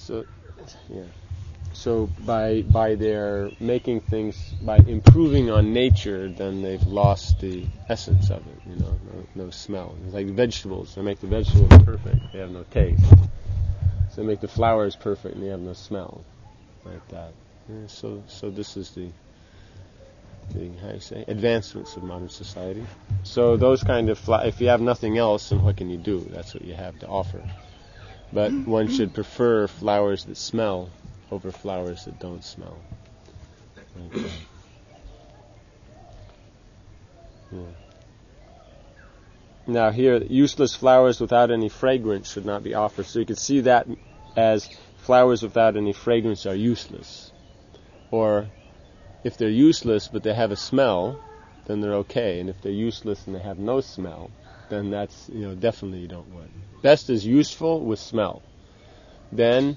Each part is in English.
So, yeah. So by their making things, by improving on nature, then they've lost the essence of it. No smell. It's like vegetables. They make the vegetables perfect. They have no taste. So they make the flowers perfect, and they have no smell, like that. Yeah, so this is the how do you say, advancements of modern society. So those kind of if you have nothing else, then what can you do? That's what you have to offer. But one should prefer flowers that smell over flowers that don't smell. Okay. Yeah. Now here, useless flowers without any fragrance should not be offered. So you can see that as flowers without any fragrance are useless. Or if they're useless but they have a smell, then they're okay. And if they're useless and they have no smell, then that's, definitely you don't want. Best is useful with smell. Then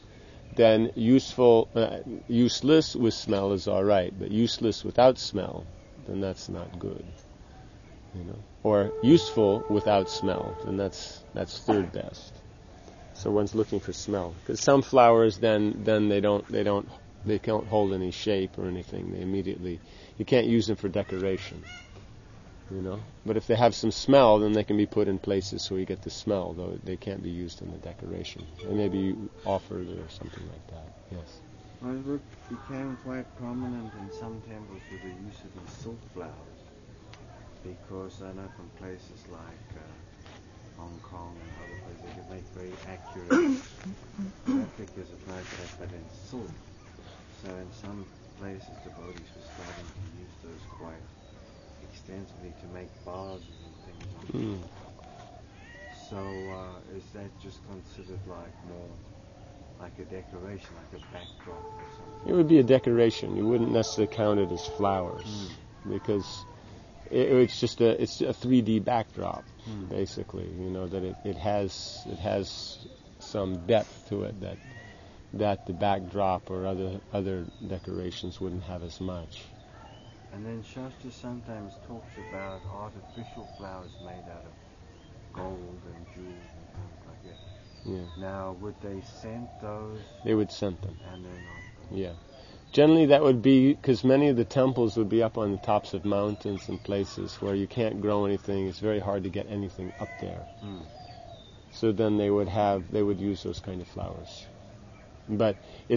useless with smell is all right, but useless without smell, then that's not good. Or useful without smell, then that's third best. So one's looking for smell, because some flowers then they can't hold any shape or anything. They immediately, you can't use them for decoration. But if they have some smell, then they can be put in places so you get the smell, though they can't be used in the decoration. They may be offered or something like that. Yes. Well, it became quite prominent in some temples with the use of these silk flowers, because I know from places like Hong Kong and other places they could make very accurate replicas of flowers but in silk. So in some places devotees were starting to use those quite extensively to make vases and things. So is that just considered like more like a decoration, like a backdrop or something? It would be a decoration. You wouldn't necessarily count it as flowers, because it's just a 3D backdrop, basically. That it has some depth to it that the backdrop or other decorations wouldn't have as much. And then Shastra sometimes talks about artificial flowers made out of gold and jewels and things like that. Yeah. Now, would they scent those? They would scent them. And then yeah. Generally that would be, because many of the temples would be up on the tops of mountains and places where you can't grow anything. It's very hard to get anything up there. So then they would use those kind of flowers. But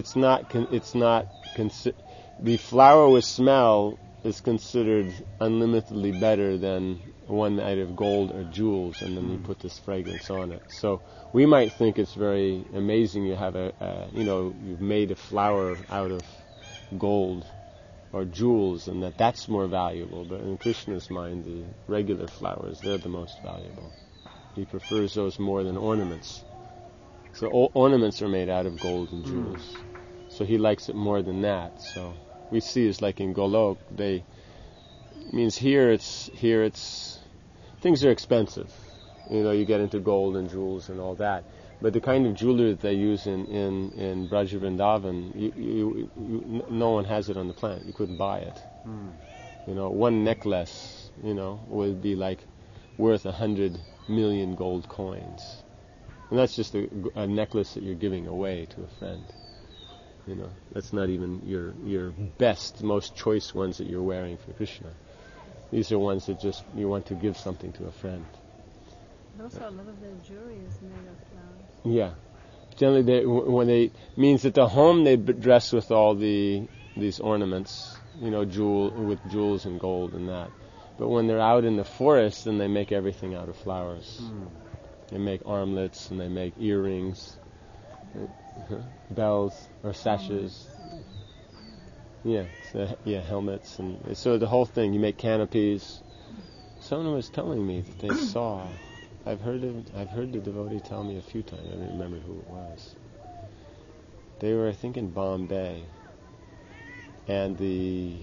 the flower with smell is considered unlimitedly better than one made of gold or jewels, and then you put this fragrance on it. So we might think it's very amazing you have you've made a flower out of gold or jewels, and that's more valuable. But in Krishna's mind, the regular flowers, they're the most valuable. He prefers those more than ornaments. So ornaments are made out of gold and jewels. So he likes it more than that. So we see it's like in Golok, here it's things are expensive. You get into gold and jewels and all that. But the kind of jewelry that they use in Braj Vrindavan, no one has it on the planet. You couldn't buy it. One necklace, would be like worth 100 million gold coins. And that's just a necklace that you're giving away to a friend. That's not even your best, most choice ones that you're wearing for Krishna. These are ones that just you want to give something to a friend. But also a lot of their jewelry is made of flowers. Yeah. Generally, means that the home they dress with all these ornaments, with jewels and gold and that. But when they're out in the forest, then they make everything out of flowers. They make armlets and they make earrings, bells or sashes. Helmets, and so the whole thing. You make canopies. Someone was telling me that they saw. I've heard the devotee tell me a few times. I don't remember who it was. They were, I think, in Bombay, and I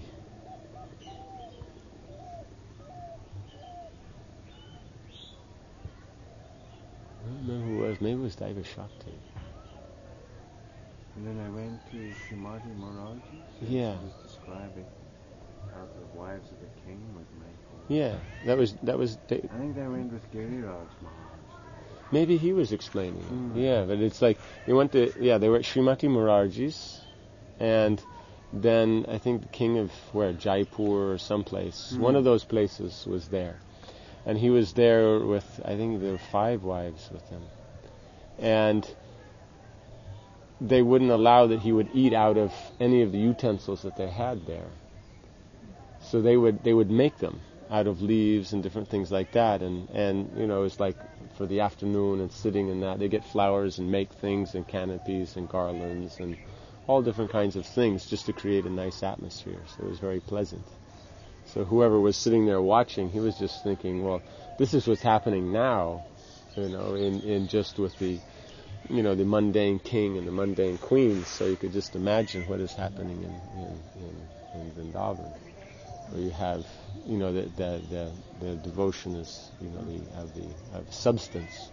don't remember who it was. Maybe it was Daiva Shakti. And then I went to Srimati Maharaj. Yeah. She was describing how the wives of the king would make. Yeah, that was. I think they went with Giriraj Maharaj. Maybe he was explaining. Mm. Yeah, but it's like they went to they were at Srimati Morarji's, and then I think the king of Jaipur or someplace, one of those places was there, and he was there with, I think there were 5 wives with him, and they wouldn't allow that he would eat out of any of the utensils that they had there. So they would make them out of leaves and different things like that, and it's like for the afternoon and sitting in that, they get flowers and make things and canopies and garlands and all different kinds of things just to create a nice atmosphere. So it was very pleasant. So whoever was sitting there watching, he was just thinking, well, this is what's happening now, in just with the the mundane king and the mundane queen. So you could just imagine what is happening in Vrindavan, where you have the devotion is of substance,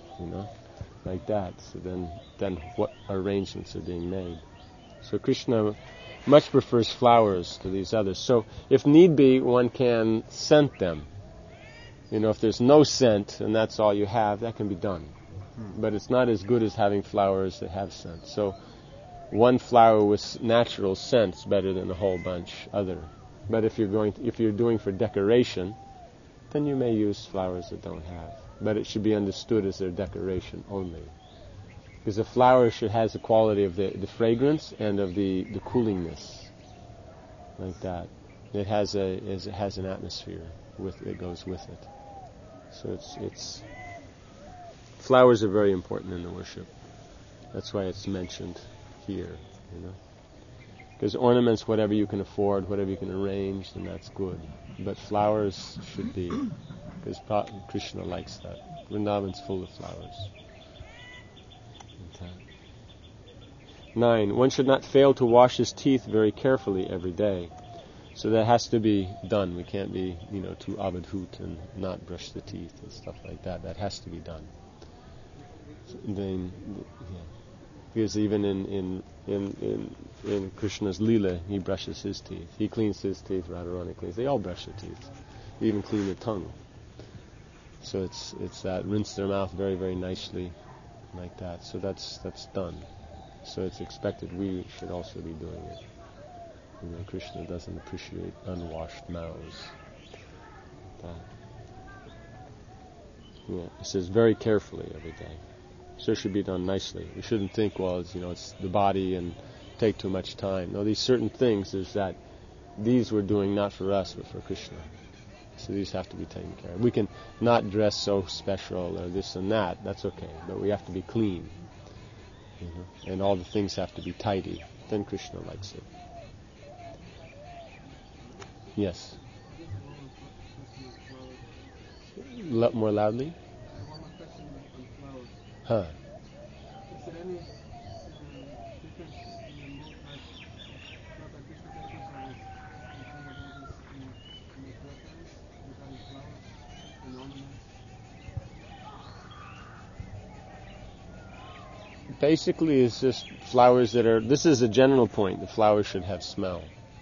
like that. So then what arrangements are being made? So Krishna much prefers flowers to these others. So if need be, one can scent them. If there's no scent and that's all you have, that can be done. But it's not as good as having flowers that have scent. So one flower with natural scent's better than a whole bunch other. But if you're doing for decoration, then you may use flowers that don't have. But it should be understood as their decoration only. Because a flower has the quality of the fragrance and of the coolingness, like that. It has an atmosphere that goes with it. So it's flowers are very important in the worship. That's why it's mentioned here, Because ornaments, whatever you can afford, whatever you can arrange, then that's good. But flowers should be, because Krishna likes that. Vrindavan's full of flowers. Okay. 9. One should not fail to wash his teeth very carefully every day. So that has to be done. We can't be, too avadhut and not brush the teeth and stuff like that. That has to be done. Because even in Krishna's Leela, he brushes his teeth. He cleans his teeth, Radharani cleans. They all brush their teeth. They even clean their tongue. So it's that rinse their mouth very, very nicely, like that. So that's done. So it's expected we should also be doing it. Krishna doesn't appreciate unwashed mouths. It says very carefully every day. So it should be done nicely. We shouldn't think, well, it's the body and take too much time. No, these certain things is that these we're doing not for us, but for Krishna. So these have to be taken care of. We can not dress so special or this and that. That's okay. But we have to be clean. And all the things have to be tidy. Then Krishna likes it. Yes. More loudly? Huh. Is there any difference in the mood like Radha Krishna temples or in the preference regarding flowers and ornaments? Basically, it's just flowers that are. This is a general point. The flowers should have smell.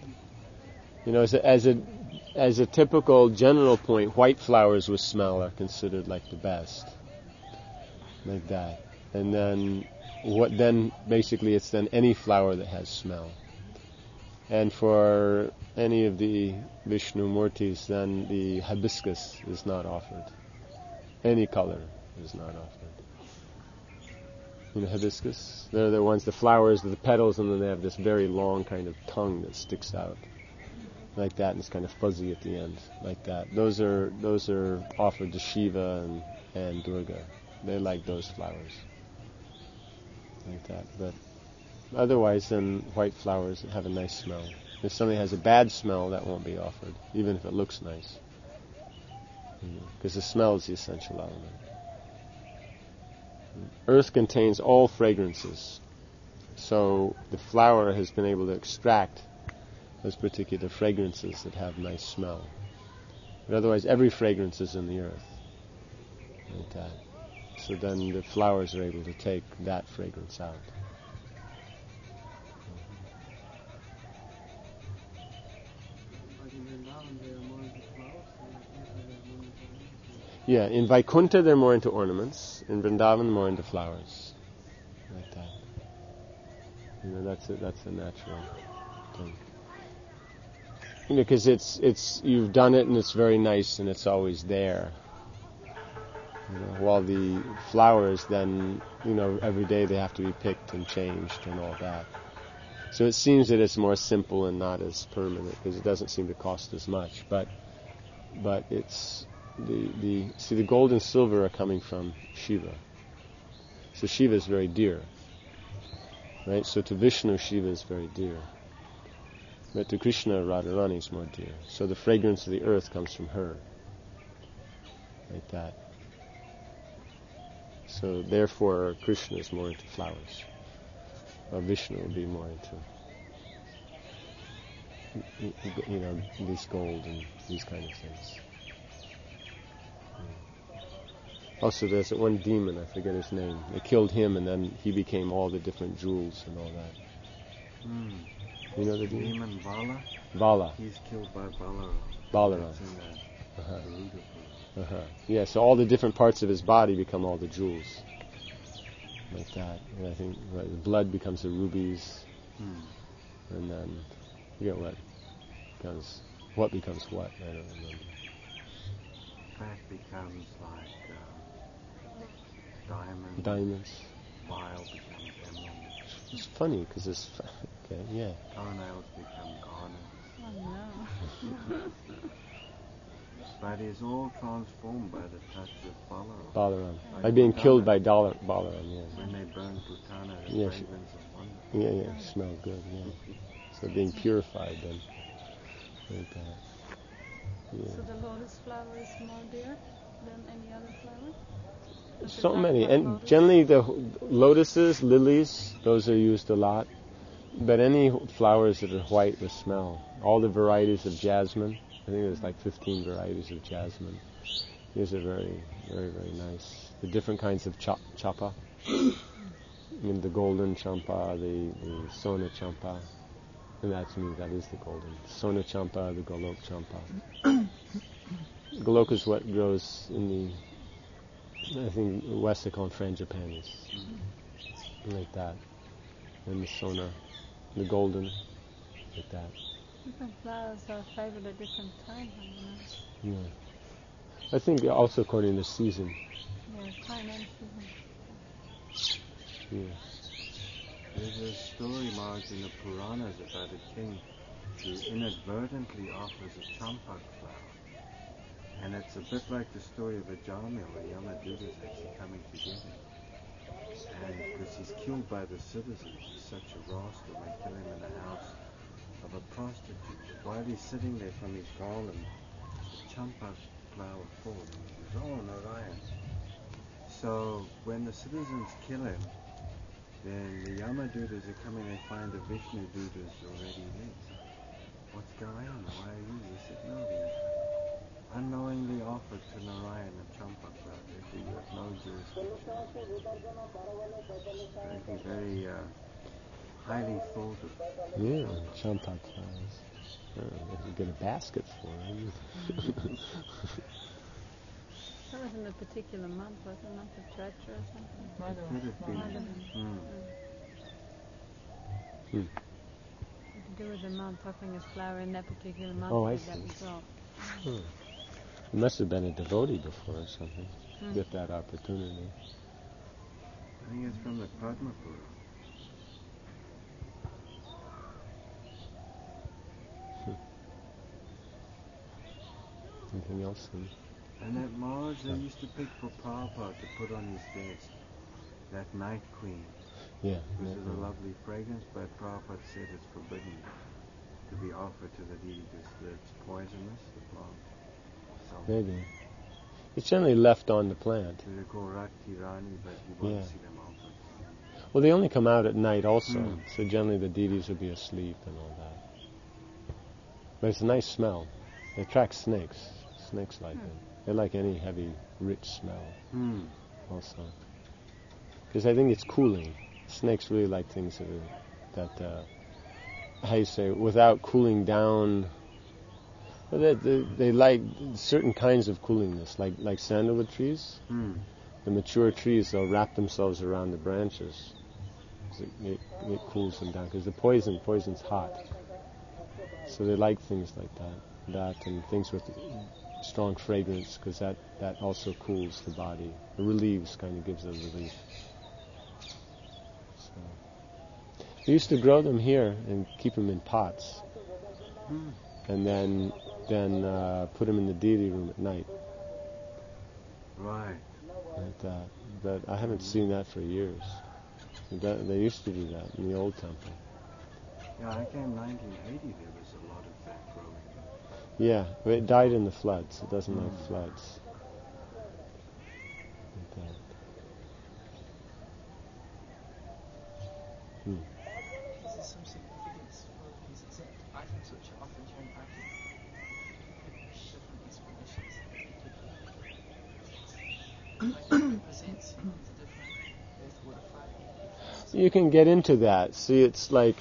As a typical general point, white flowers with smell are considered like the best, like that. And then basically it's then any flower that has smell. And for any of the Vishnu Murtis, then the hibiscus is not offered. Any color is not offered. Hibiscus, they're the ones, the flowers, the petals, and then they have this very long kind of tongue that sticks out, like that, and it's kind of fuzzy at the end, like that. Those are offered to Shiva and Durga. They like those flowers, like that. But otherwise, then white flowers that have a nice smell. If something has a bad smell, that won't be offered, even if it looks nice, because the smell is the essential element. Earth contains all fragrances, so the flower has been able to extract those particular fragrances that have nice smell. But otherwise, every fragrance is in the earth, like that. So then the flowers are able to take that fragrance out. Like in Vrindavan, they are more into flowers, so like here they are more into ornaments. Yeah, in Vaikuntha they're more into ornaments. In Vrindavan, more into flowers. Like that. That's a natural thing. Because it's you've done it and it's very nice and it's always there. While the flowers then, every day they have to be picked and changed and all that. So it seems that it's more simple and not as permanent because it doesn't seem to cost as much. But it's the gold and silver are coming from Shiva. So Shiva is very dear, right? So to Vishnu, Shiva is very dear. But to Krishna, Radharani is more dear. So the fragrance of the earth comes from her, like that. So therefore, Krishna is more into flowers. Vishnu will be more into, this gold and these kind of things. Also, there's that one demon, I forget his name. They killed him, and then he became all the different jewels and all that. You know the demon? Demon Vala? Vala. He's killed by Balaram. Balaram. That's in the Garuda. Yeah, so all the different parts of his body become all the jewels. Like that. And I think the blood becomes the rubies. And then, I forget what becomes what, I don't remember. Fat becomes like diamonds. Diamonds. Bile becomes emeralds. It's funny because it's, okay, yeah. Toenails become garnets. Oh no. But it's all transformed by the touch of Balaram. Balaram. Like By being Putana. killed by Balaram, yeah. When they burn Putana, the Yes. fragrance of wonder. Yeah, smell good, yeah. So being purified then. Like that. Yeah. So the lotus flower is more dear than any other flower? So many, and generally the lotuses, lilies, those are used a lot. But any flowers that are white with smell, all the varieties of jasmine, I think there's like 15 varieties of jasmine. These are very, very, very nice. The different kinds of champa, the golden champa, the sona champa, and that is the golden. Sona champa, the golok champa. Golok is what grows in the, I think, west they call it frangipanis, like that. And the sona, the golden, like that. Different flowers are favored at different times, Yeah. I think also according to season. Yeah, time and season. Yeah. There's a story, Marge, in the Puranas about a king who inadvertently offers a champak flower. And it's a bit like the story of Ajamil, where Yamaduta is actually coming to get him. And because he's killed by the citizens, he's such a rascal, they kill him in the house of a prostitute. But while he's sitting there from his garland, the champak flower falls, and he goes, "Oh, Narayan." So when the citizens kill him, then the Yamadutas are coming, they find the Vishnu Dutas already lit. What's going on? Why are you? He said, no, he unknowingly offered to Narayan a champak flower. Therefore you have no jurisdiction. Very, very highly thought of. Yeah, champak flowers. If you get a basket for them. That was in a particular month, was it? Month of Chaitra or something? Could have been. To do with the month offering a flower in that particular month. Oh, I that see. result. You must have been a devotee before or something. Get that opportunity. I think it's from the Padma Purana. Anything else? And that Mars they used to pick for Prabhupada to put on his desk, that Night Queen. Yeah. This is a lovely fragrance, but Prabhupada said it's forbidden to be offered to the deity because it's poisonous, the plant. So Maybe. It's generally left on the plant. they're called Rakti Rani, but you won't see them often. Well, they only come out at night also, so generally the deities will be asleep and all that. But it's a nice smell. It attracts snakes. Snakes like it. They like any heavy, rich smell also. Because I think it's cooling. Snakes really like things that how you say, without cooling down. Well, they like certain kinds of coolingness, like sandalwood trees. The mature trees, they'll wrap themselves around the branches. It cools them down because the poison's hot. So they like things like that and things with strong fragrance because that also cools the body. It relieves, kind of gives a relief. So we used to grow them here and keep them in pots, and then put them in the deity room at night. Right. Like that. But I haven't seen that for years. They used to do that in the old temple. Yeah, I came in 1980. There was a lot of that growing. Yeah, but it died in the floods. It doesn't like floods. Like that. Is there some significance for these exact items which are often shown items? Different explanations that they give. Like it represents the different earth, water, fire. You can get into that. See, it's like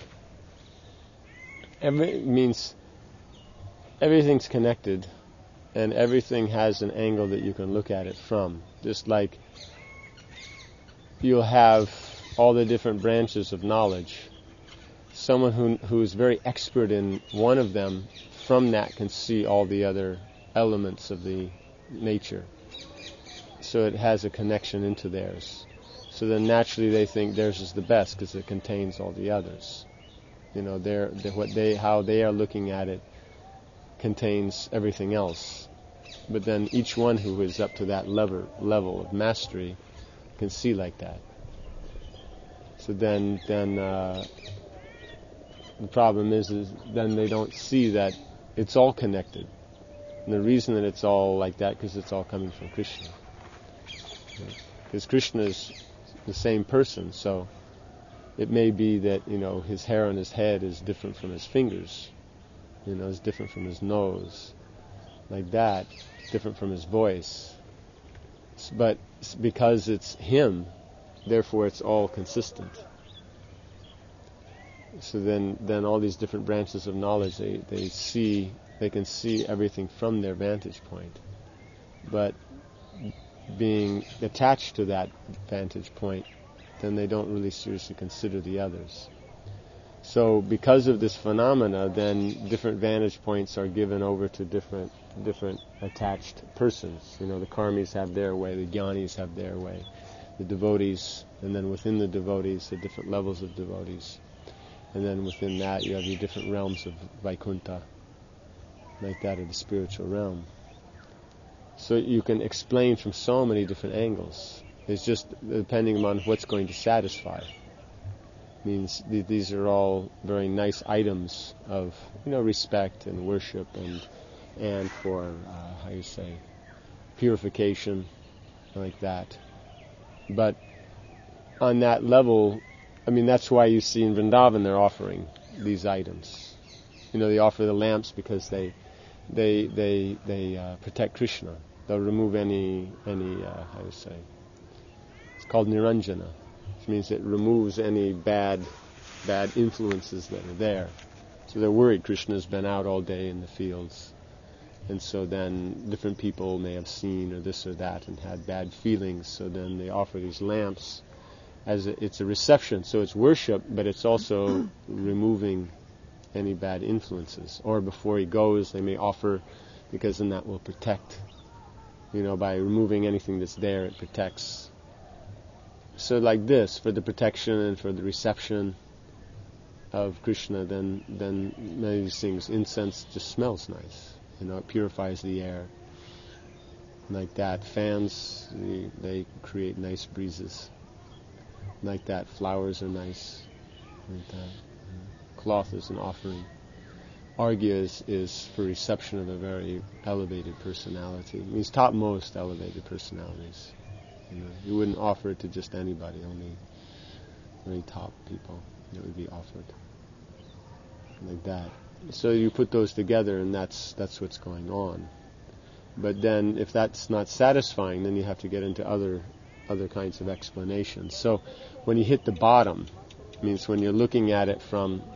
means everything's connected, and everything has an angle that you can look at it from. Just like you'll have all the different branches of knowledge. Someone who is very expert in one of them, from that can see all the other elements of the nature. So it has a connection into theirs. So then naturally they think theirs is the best because it contains all the others. You know, how they are looking at it contains everything else. But then each one who is up to that level of mastery can see like that. So then the problem is then they don't see that it's all connected. And the reason that it's all like that because it's all coming from Krishna. Because Krishna is the same person, so it may be that, his hair on his head is different from his fingers, is different from his nose, like that, different from his voice. But because it's him, therefore it's all consistent. So then all these different branches of knowledge, they can see everything from their vantage point. But being attached to that vantage point, then they don't really seriously consider the others. So because of this phenomena, then different vantage points are given over to different attached persons. The karmis have their way, the jnanis have their way, the devotees, and then within the devotees, the different levels of devotees. And then within that, you have your different realms of Vaikuntha, like that, of the spiritual realm. So you can explain from so many different angles. It's just depending on what's going to satisfy. Means these are all very nice items of respect and worship and for purification, like that. But on that level, that's why you see in Vrindavan they're offering these items. They offer the lamps because they protect Krishna. They'll remove any it's called Niranjana, which means it removes any bad influences that are there. So they're worried Krishna's been out all day in the fields, and so then different people may have seen or this or that and had bad feelings. So then they offer these lamps as it's a reception. So it's worship, but it's also removing any bad influences. Or before he goes, they may offer, because then that will protect. By removing anything that's there, it protects. So like this, for the protection and for the reception of Krishna, then many of these things, incense just smells nice. It purifies the air. Like that, fans, they create nice breezes. Like that, flowers are nice. Like that, cloth is an offering. Arghya is for reception of a very elevated personality. It means topmost elevated personalities. You wouldn't offer it to just anybody, only very top people it would be offered. Like that. So you put those together, and that's what's going on. But then if that's not satisfying, then you have to get into other kinds of explanations. So when you hit the bottom, it means when you're looking at it from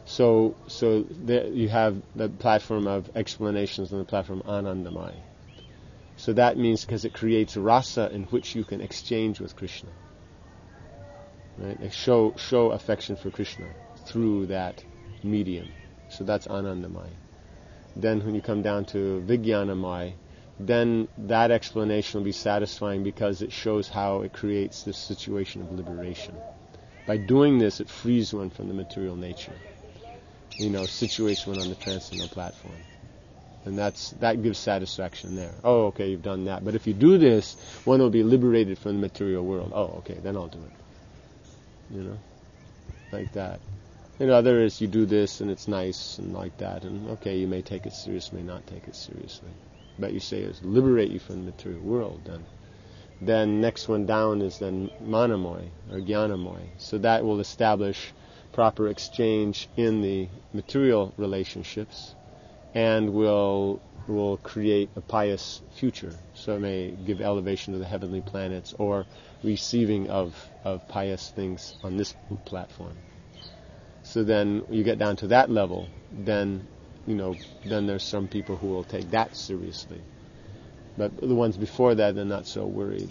So there you have the platform of explanations and the platform Anandamaya. So that means because it creates rasa in which you can exchange with Krishna. Right? Like show affection for Krishna through that medium. So that's Anandamaya. Then when you come down to Vijnanamaya, then that explanation will be satisfying because it shows how it creates this situation of liberation. By doing this, it frees one from the material nature. Situates one on the transcendental platform. And that gives satisfaction there. Oh, okay, you've done that. But if you do this, one will be liberated from the material world. Oh, okay, then I'll do it. Like that. Other is you do this and it's nice and like that. And okay, you may take it seriously, may not take it seriously. But you say it's liberate you from the material world. Then next one down is then Manamoy or Jnanamoy. So that will establish proper exchange in the material relationships and will create a pious future. So it may give elevation to the heavenly planets or receiving of pious things on this platform. So then you get down to that level, then there's some people who will take that seriously. But the ones before that, they're not so worried.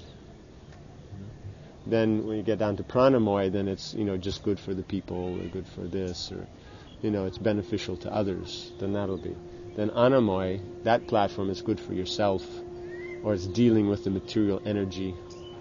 Then when you get down to pranamoy, then it's just good for the people or good for this or it's beneficial to others. Then that'll be. Then anamoy, that platform is good for yourself, or it's dealing with the material energy.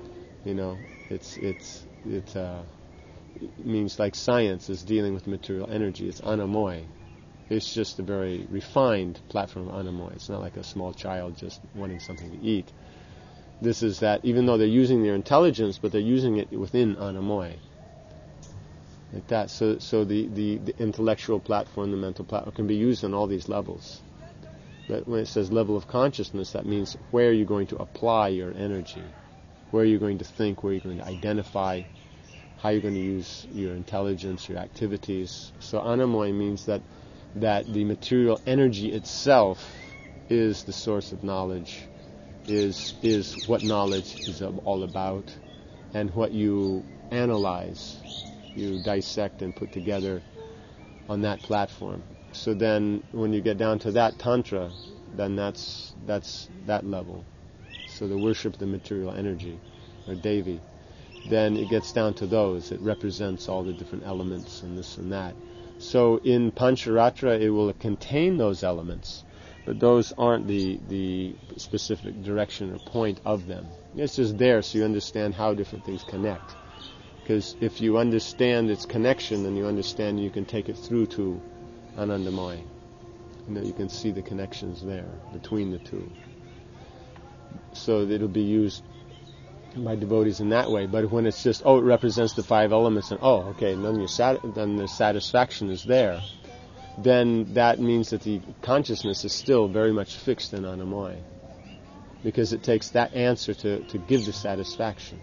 It means like science is dealing with material energy. It's anamoy. It's just a very refined platform of anamoy. It's not like a small child just wanting something to eat. This is that even though they're using their intelligence, but they're using it within anamoy. Like that. So the intellectual platform, the mental platform can be used on all these levels. But when it says level of consciousness, that means where you're going to apply your energy, where you're going to think, where you're going to identify, how you're going to use your intelligence, your activities. So anamoy means that the material energy itself is the source of knowledge, is what knowledge is all about, and what you analyze, you dissect and put together on that platform. So then when you get down to that tantra, then that's that level. So the worship of the material energy, or Devi, then it gets down to those. It represents all the different elements and this and that. So in Pancharatra it will contain those elements, but those aren't the specific direction or point of them. It's just there so you understand how different things connect. Because if you understand its connection, then you understand you can take it through to Anandamaya. You can see the connections there between the two. So it'll be used by devotees in that way. But when it's just, it represents the five elements, and okay, then the satisfaction is there, then that means that the consciousness is still very much fixed in Anandamaya. Because it takes that answer to give the satisfaction.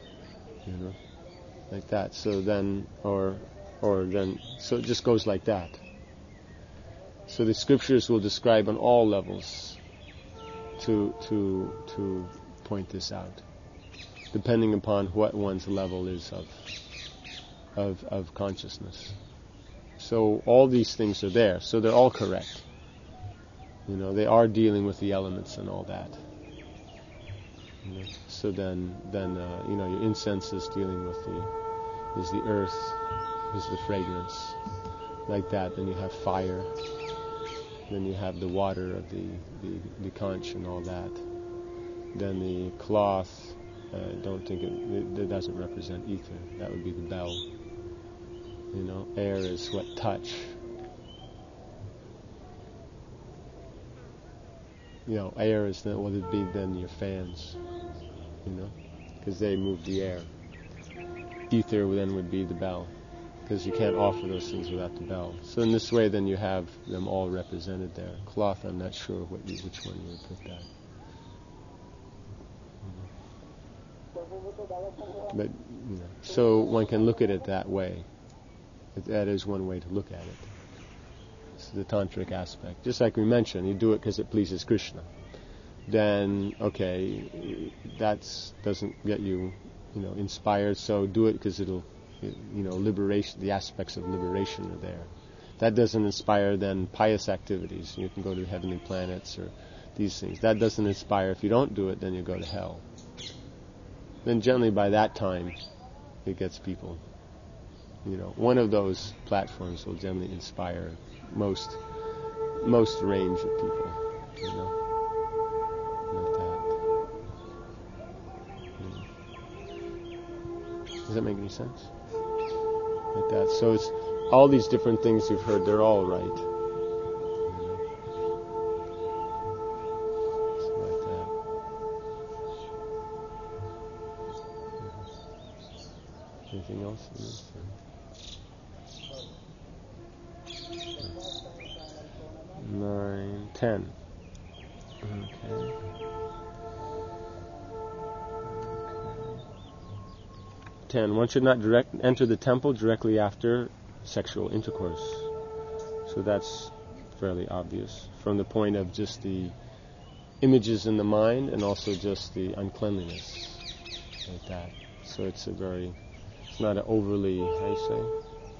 Like that. So then, so it just goes like that. So the scriptures will describe on all levels to point this out, depending upon what one's level is of consciousness. So all these things are there. So they're all correct. They are dealing with the elements and all that. So then your incense is dealing with the earth, is the fragrance, like that. Then you have fire. Then you have the water of the conch and all that. Then the cloth. Don't think it doesn't represent ether. That would be the bell. Air is what? Touch. Air is then what would be then your fans. Because they move the air. Ether then would be the bell, because you can't offer those things without the bell. So in this way, then you have them all represented there. Cloth, I'm not sure which one you would put that. But so one can look at it that way. That is one way to look at it. It's the tantric aspect. Just like we mentioned, you do it because it pleases Krishna. Then that doesn't get you, inspired. So do it because it'll, liberation. The aspects of liberation are there. That doesn't inspire then pious activities. You can go to heavenly planets or these things. That doesn't inspire. If you don't do it, then you go to hell. Then generally by that time, it gets people. One of those platforms will generally inspire most range of people. Like that. Does that make any sense? Like that. So it's all these different things you've heard. They're all right. Anything else? 9, 10. Okay. 10. One should not enter the temple directly after sexual intercourse. So that's fairly obvious from the point of just the images in the mind and also just the uncleanliness, like that. So it's not an overly, how you say?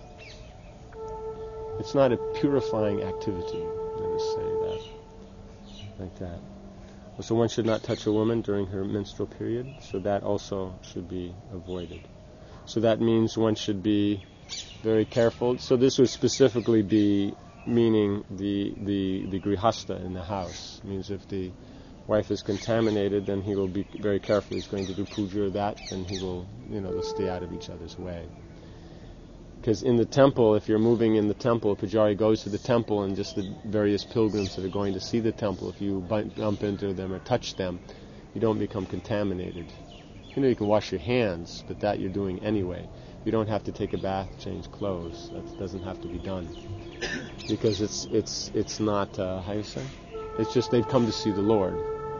It's not a purifying activity, let us say that, like that. So one should not touch a woman during her menstrual period, so that also should be avoided. So that means one should be very careful. So this would specifically be meaning the grihastha in the house. It means if the wife is contaminated, then he will be very careful. He's going to do puja or that, and he will, they'll stay out of each other's way. Because in the temple, if you're moving in the temple, a pujari goes to the temple, and just the various pilgrims that are going to see the temple, if you bump into them or touch them, you don't become contaminated. You can wash your hands, but that you're doing anyway. You don't have to take a bath, change clothes. That doesn't have to be done. Because it's not, how you say? It's just they've come to see the Lord.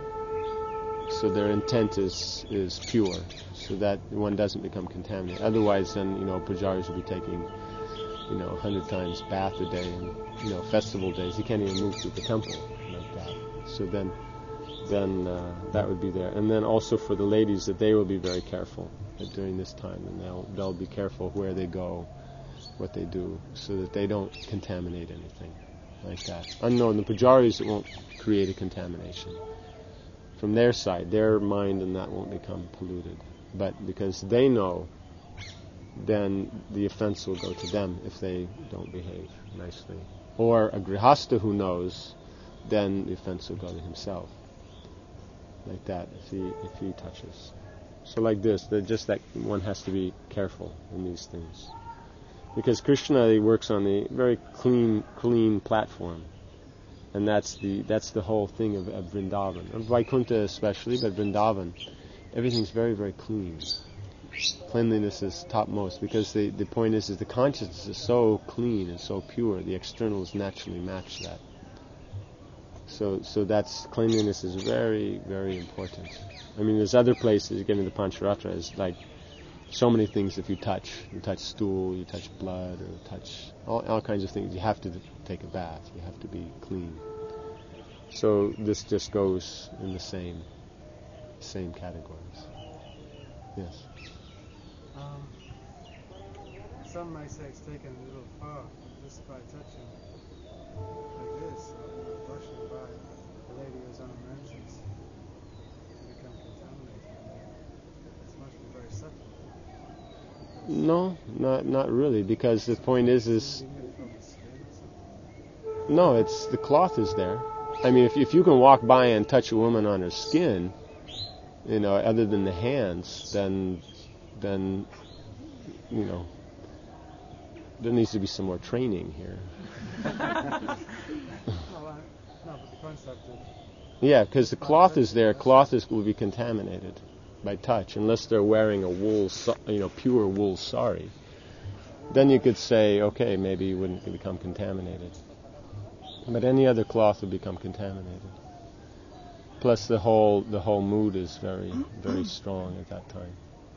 So their intent is pure, so that one doesn't become contaminated. Otherwise, then, pujaris will be taking, 100 times bath a day, and, festival days. He can't even move through the temple like that. So then that would be there. And then also for the ladies, that they will be very careful during this time, and they'll be careful where they go, what they do, so that they don't contaminate anything like that. Unknown, the pujaris, it won't create a contamination. From their side, their mind and that won't become polluted. But because they know, then the offense will go to them if they don't behave nicely. Or a grihastha who knows, then the offense will go to himself. Like that, if he touches. So like this, just that one has to be careful in these things. Because Krishna, he works on a very clean platform. And that's the whole thing of Vrindavan, of Vaikuntha especially, but Vrindavan, everything's very, very clean. Cleanliness is topmost, because the point is the consciousness is so clean and so pure, the externals naturally match that. So cleanliness is very, very important. I mean, there's other places, you get into Pancharatra, it's like so many things if you touch stool, you touch blood, or touch all kinds of things. You have to take a bath. You have to be clean. So this just goes in the same categories. Yes. Some may say it's taken a little far, just by touching like this, brushing by a lady who's on a menses and become contaminated. It must be very subtle. No, not really, because the point is no, it's the cloth is there. I mean, if you can walk by and touch a woman on her skin, other than the hands, then there needs to be some more training here. But the concept of... Yeah, because the cloth is there. Cloth will be contaminated by touch, unless they're wearing a wool, pure wool sari. Then you could say, okay, maybe you wouldn't become contaminated. But any other cloth would become contaminated. Plus, the whole mood is very, very strong at that time.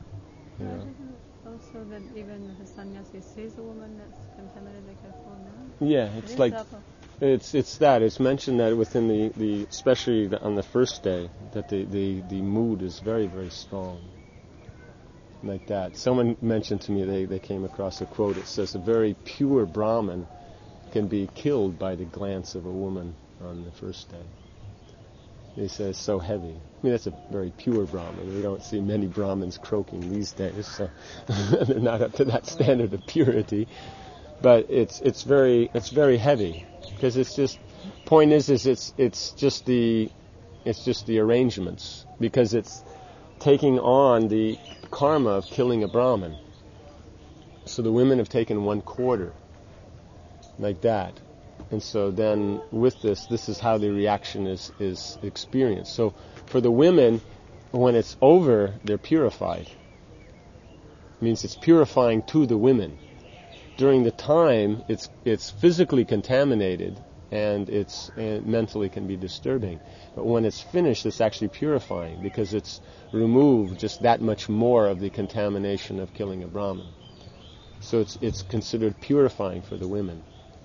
Also, that even if a sannyasi sees a woman that's contaminated, they can fall down. Yeah, it's like it's that. It's mentioned that within the especially on the first day, that the mood is very, very strong. Like that. Someone mentioned to me they came across a quote. It says a very pure Brahmin can be killed by the glance of a woman on the first day. They say it's so heavy. I mean, that's a very pure Brahmin. We don't see many Brahmins croaking these days, so they're not up to that standard of purity. But it's very heavy, because it's just, point is it's just the arrangements, because it's taking on the karma of killing a Brahmin. So the women have taken 1/4, like that. And so then with this is how the reaction is experienced. So for the women, when it's over, they're purified. It means it's purifying to the women. During the time, it's physically contaminated, and it's mentally can be disturbing. But when it's finished, it's actually purifying, because it's removed just that much more of the contamination of killing a Brahmin. So it's considered purifying for the women,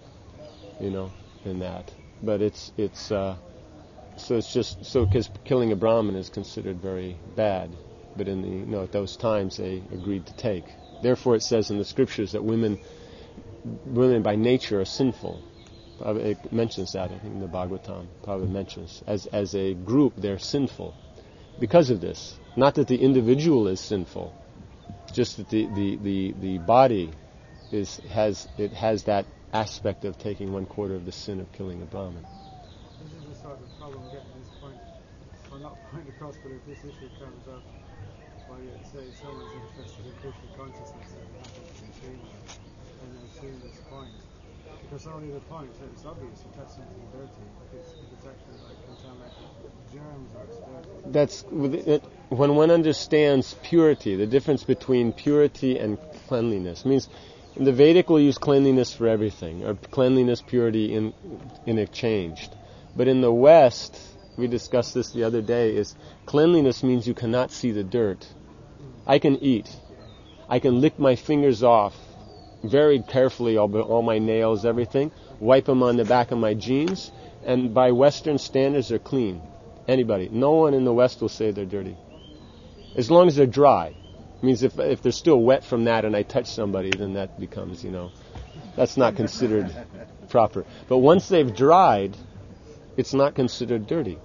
in that. But it's just so, because killing a Brahmin is considered very bad. But in the at those times they agreed to take. Therefore, it says in the scriptures that women by nature are sinful. It mentions that, I think, in the Bhagavatam. Prabhupada mentions as a group they're sinful because of this. Not that the individual is sinful, just that the body has that aspect of taking 1/4 of the sin of killing a Brahmin. This is the sort of problem getting this point, or not point across, but if this issue comes up, or you say someone's interested in Krishna consciousness and happens to be seeing it, and they've seen this point, because only the point, it's obvious, you touch something dirty, if it's actually like contaminated germs or it's dirty. That's when one understands purity, the difference between purity and cleanliness. Means in the Vedic we'll use cleanliness for everything, or cleanliness, purity interchanged. But in the West, we discussed this the other day, is cleanliness means you cannot see the dirt. I can eat. I can lick my fingers off very carefully, all my nails, everything, wipe them on the back of my jeans, and by Western standards they're clean. Anybody. No one in the West will say they're dirty. As long as they're dry. It means if they're still wet from that and I touch somebody, then that becomes, that's not considered proper. But once they've dried, it's not considered dirty.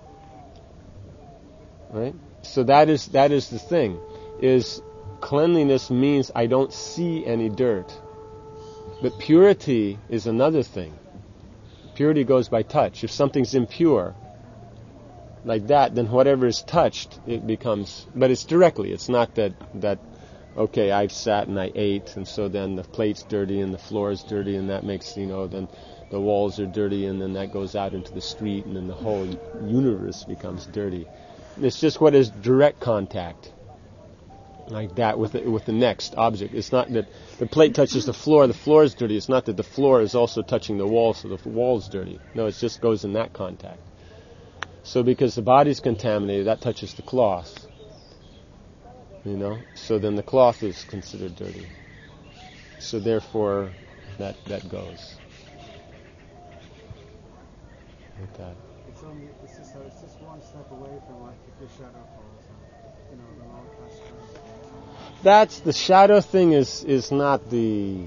Right? So that is the thing. Is cleanliness means I don't see any dirt. But purity is another thing. Purity goes by touch. If something's impure, like that, then whatever is touched, it becomes, but it's directly. It's not that okay, I've sat and I ate, and so then the plate's dirty and the floor is dirty, and that makes, then the walls are dirty, and then that goes out into the street, and then the whole universe becomes dirty. It's just what is direct contact, like that, with the next object. It's not that the plate touches the floor is dirty. It's not that the floor is also touching the wall, so the wall's dirty. No, it just goes in that contact. So because the body's contaminated, that touches the cloth. So then the cloth is considered dirty. So therefore, that goes. Like that. It's just one step away from like if your shadow falls, the long cast. That's the shadow thing is not the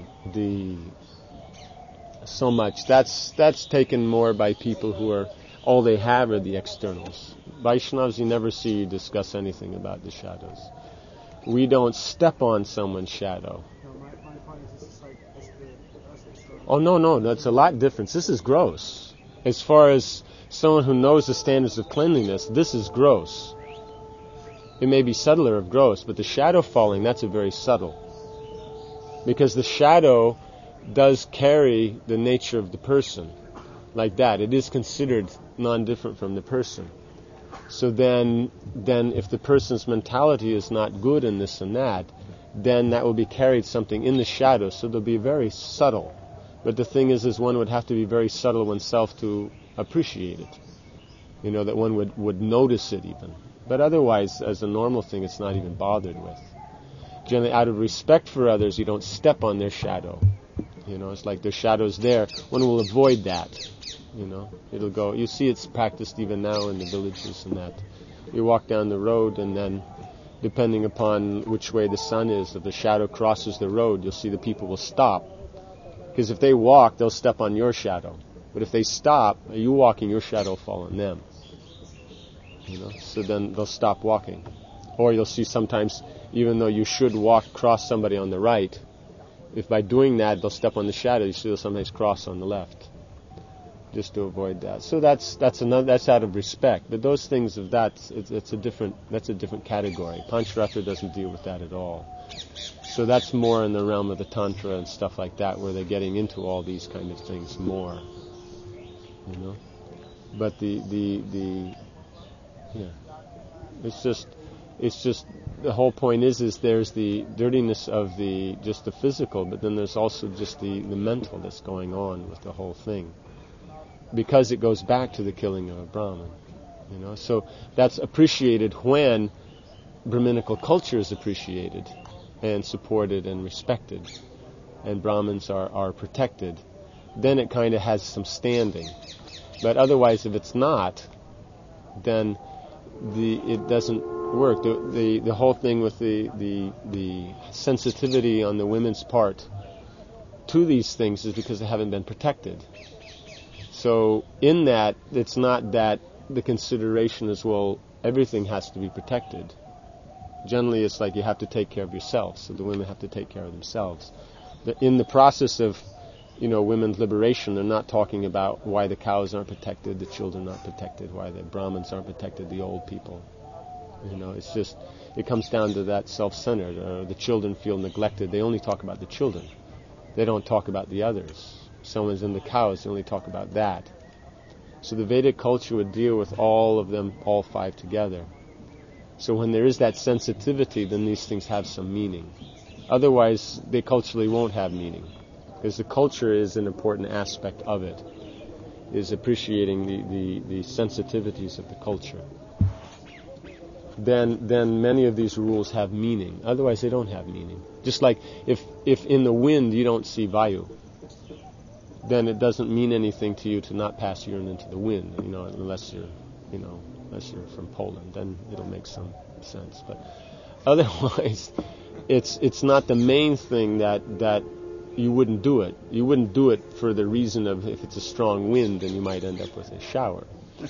so much. That's taken more by people who are all they have are the externals. Vaishnavas, you never see discuss anything about the shadows. We don't step on someone's shadow. No, my point is just like Oh, no, that's a lot different. This is gross. As far as someone who knows the standards of cleanliness, this is gross. It may be subtler of gross, but the shadow falling, that's a very subtle. Because the shadow does carry the nature of the person. Like that. It is considered non-different from the person. So then if the person's mentality is not good in this and that, then that will be carried something in the shadow, so they'll be very subtle. But the thing is one would have to be very subtle oneself to appreciate it. That one would notice it even. But otherwise, as a normal thing, it's not even bothered with. Generally, out of respect for others, you don't step on their shadow. It's like their shadow's there. One will avoid that. It'll go. You see it's practiced even now in the villages and that. You walk down the road and then, depending upon which way the sun is, if the shadow crosses the road, you'll see the people will stop Because if they walk, they'll step on your shadow. But if they stop, you walking, your shadow will fall on them. So then they'll stop walking. Or you'll see sometimes, even though you should cross somebody on the right, if by doing that they'll step on the shadow, you see they'll sometimes cross on the left, just to avoid that. So that's out of respect. But those things that's a different category. Pancharatra doesn't deal with that at all. So that's more in the realm of the Tantra and stuff like that, where they're getting into all these kind of things more. But it's just the whole point is there's the dirtiness of just the physical, but then there's also just the mental that's going on with the whole thing, because it goes back to the killing of a Brahmin. So that's appreciated when Brahminical culture is appreciated and supported and respected, and Brahmins are protected. Then it kind of has some standing. But otherwise, if it's not, then it doesn't work. The whole thing with the sensitivity on the women's part to these things is because they haven't been protected. So in that, it's not that the consideration is, well, everything has to be protected. Generally, it's like you have to take care of yourself, so the women have to take care of themselves. In the process of women's liberation, they're not talking about why the cows aren't protected, the children aren't protected, why the Brahmins aren't protected, the old people. It's just, it comes down to that self-centered. The children feel neglected. They only talk about the children. They don't talk about the others. Someone's in the cows, they only talk about that. So the Vedic culture would deal with all of them, all five together. So when there is that sensitivity, then these things have some meaning. Otherwise, they culturally won't have meaning. Because the culture is an important aspect of it, is appreciating the sensitivities of the culture. Then many of these rules have meaning. Otherwise, they don't have meaning. Just like if in the wind you don't see Vayu, then it doesn't mean anything to you to not pass urine into the wind, unless you're from Poland, then it'll make some sense. But otherwise, it's not the main thing that you wouldn't do it. You wouldn't do it for the reason of if it's a strong wind, then you might end up with a shower,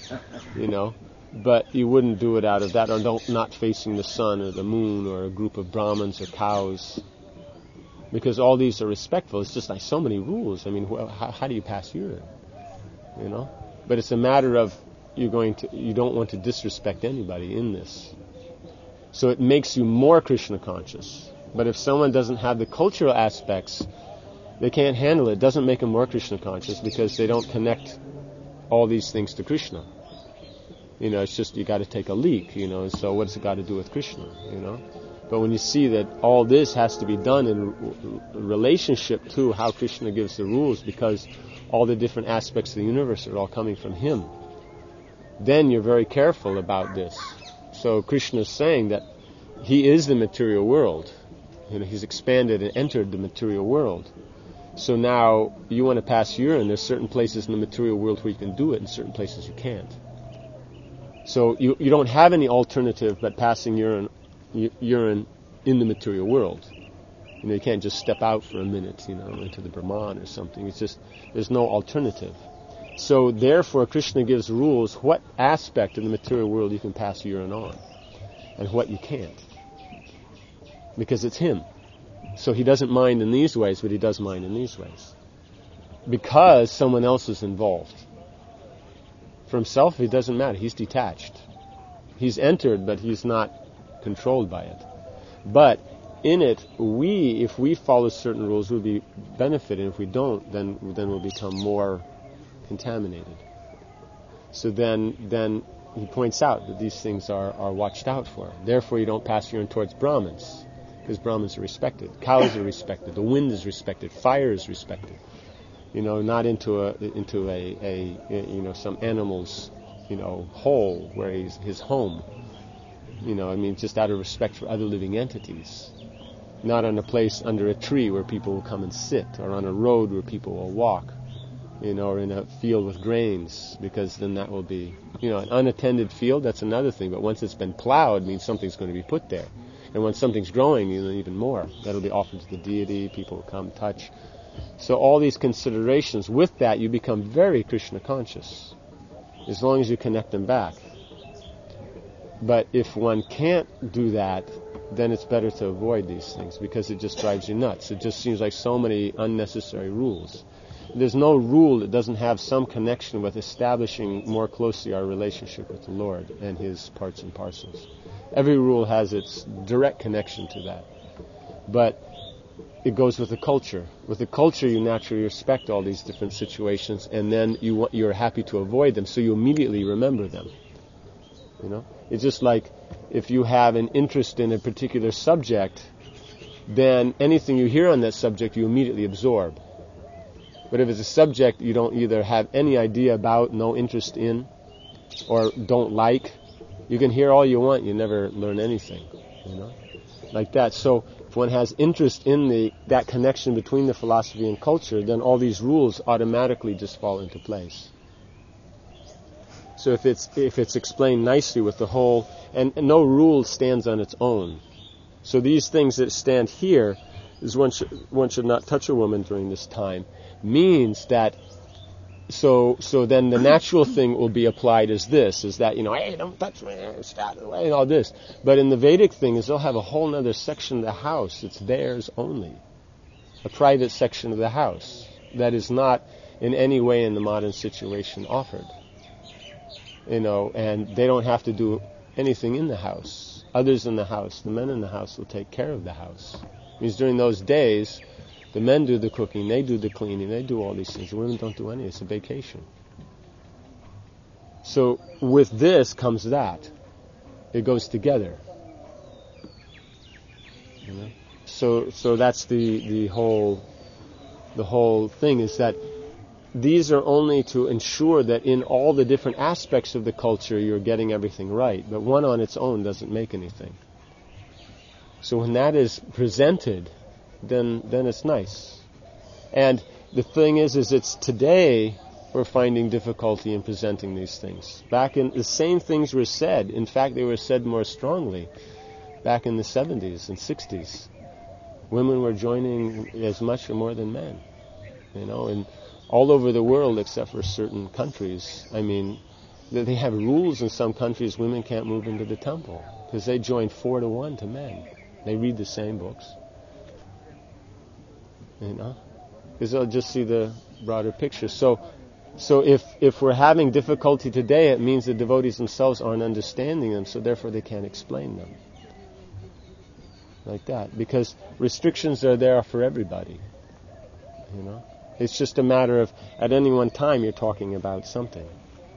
But you wouldn't do it out of that, or not facing the sun or the moon or a group of Brahmins or cows, because all these are respectful. It's just like so many rules. I mean, how do you pass urine? But it's a matter of you don't want to disrespect anybody in this. So it makes you more Krishna conscious. But if someone doesn't have the cultural aspects, they can't handle it. It doesn't make them more Krishna conscious because they don't connect all these things to Krishna. It's just you got to take a leak, so what's it got to do with Krishna, But when you see that all this has to be done in relationship to how Krishna gives the rules, because all the different aspects of the universe are all coming from him, then you're very careful about this. So Krishna is saying that he is the material world. He's expanded and entered the material world. So now you want to pass urine, there's certain places in the material world where you can do it and certain places you can't. So you don't have any alternative but passing urine in the material world. You can't just step out for a minute, into the Brahman or something. It's just, there's no alternative. So therefore Krishna gives rules what aspect of the material world you can pass urine on and what you can't. Because it's him. So he doesn't mind in these ways, but he does mind in these ways. Because someone else is involved. For himself, it doesn't matter. He's detached. He's entered, but he's not controlled by it. But in it, if we follow certain rules, we'll be benefited. If we don't, then we'll become more contaminated. So then he points out that these things are watched out for. Therefore, you don't pass urine towards Brahmins, because Brahmins are respected. Cows are respected. The wind is respected. Fire is respected. Not into some animal's, hole where his home. Just out of respect for other living entities. Not on a place under a tree where people will come and sit, or on a road where people will walk, or in a field with grains, because then that will be, an unattended field, that's another thing. But once it's been plowed, it means something's going to be put there. And when something's growing, even more. That'll be offered to the deity, people will come, touch. So all these considerations, with that you become very Krishna conscious, as long as you connect them back. But if one can't do that, then it's better to avoid these things, because it just drives you nuts. It just seems like so many unnecessary rules. There's no rule that doesn't have some connection with establishing more closely our relationship with the Lord and His parts and parcels. Every rule has its direct connection to that. But it goes with the culture. With the culture, you naturally respect all these different situations, and then you're happy to avoid them, so you immediately remember them. You know, it's just like if you have an interest in a particular subject, then anything you hear on that subject you immediately absorb. But if it's a subject you don't either have any idea about, no interest in, or don't like, you can hear all you want, you never learn anything. You know, like that. So if one has interest in that connection between the philosophy and culture, then all these rules automatically just fall into place. So if it's explained nicely with the whole, and no rule stands on its own. So these things that stand here, is one should not touch a woman during this time, means that so then the natural thing will be applied as this, is that, hey, don't touch me, stay out of the way, and all this. But in the Vedic thing is they'll have a whole other section of the house. It's theirs only. A private section of the house that is not in any way in the modern situation offered. And they don't have to do anything in the house. Others in the house, the men in the house will take care of the house. Because during those days, the men do the cooking, they do the cleaning, they do all these things. The women don't do any. It's a vacation. So with this comes that. It goes together. So that's the whole thing, is that these are only to ensure that in all the different aspects of the culture you're getting everything right. But one on its own doesn't make anything. So when that is presented, then it's nice. And the thing is it's today we're finding difficulty in presenting these things. Back in the same things were said. In fact, they were said more strongly back in the 70s and 60s. Women were joining as much or more than men. And all over the world except for certain countries. I mean, they have rules in some countries women can't move into the temple because they join 4-1 to men. They read the same books. Because they'll just see the broader picture. So if we're having difficulty today, it means the devotees themselves aren't understanding them, so therefore they can't explain them. Like that. Because restrictions are there for everybody. It's just a matter of, at any one time, you're talking about something.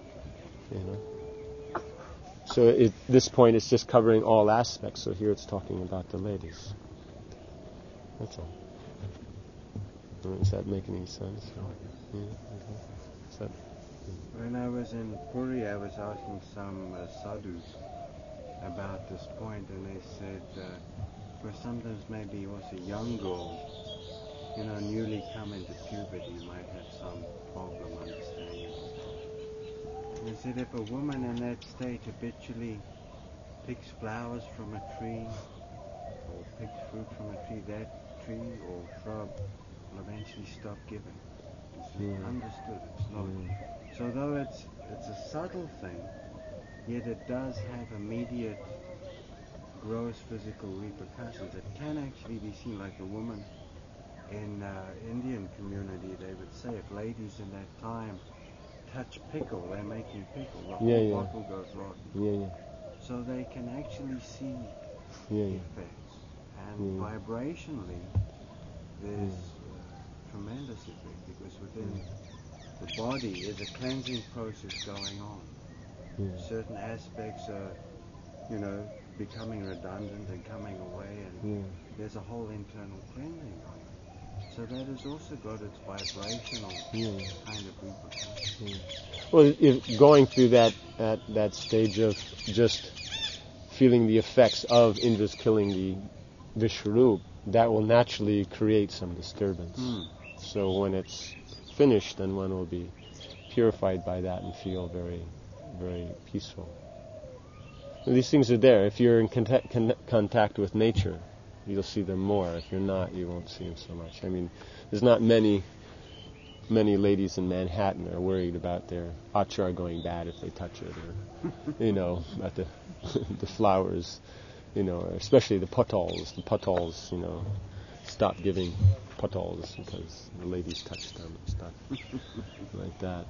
So at this point, it's just covering all aspects. So here it's talking about the ladies. That's all. Does that make any sense? Yeah. Okay. When I was in Puri, I was asking some sadhus about this point, and they said, for sometimes maybe also young girls, newly come into puberty, might have some problem understanding. They said if a woman in that state habitually picks flowers from a tree, or picks fruit from a tree, that tree or shrub will eventually stop giving. It's understood, it's not. So though it's a subtle thing, yet it does have immediate gross physical repercussions. It can actually be seen, like a woman in Indian community, they would say if ladies in that time touch pickle, they're making pickle, the whole bottle goes rotten. So they can actually see effects. And vibrationally, there's tremendous effect, because within the body is a cleansing process going on. Certain aspects are, becoming redundant and coming away, and there's a whole internal cleansing going on. So that has also got its vibrational kind of repercussion. Well, if going through that stage of just feeling the effects of Indra's killing the Vishwarup, that will naturally create some disturbance. So when it's finished, then one will be purified by that and feel very, very peaceful. And these things are there. If you're in contact with nature, you'll see them more. If you're not, you won't see them so much. I mean, there's not many ladies in Manhattan are worried about their achar going bad if they touch it, or about the flowers, or especially the petals. The petals, stop giving petals because the ladies touch them and stuff like that.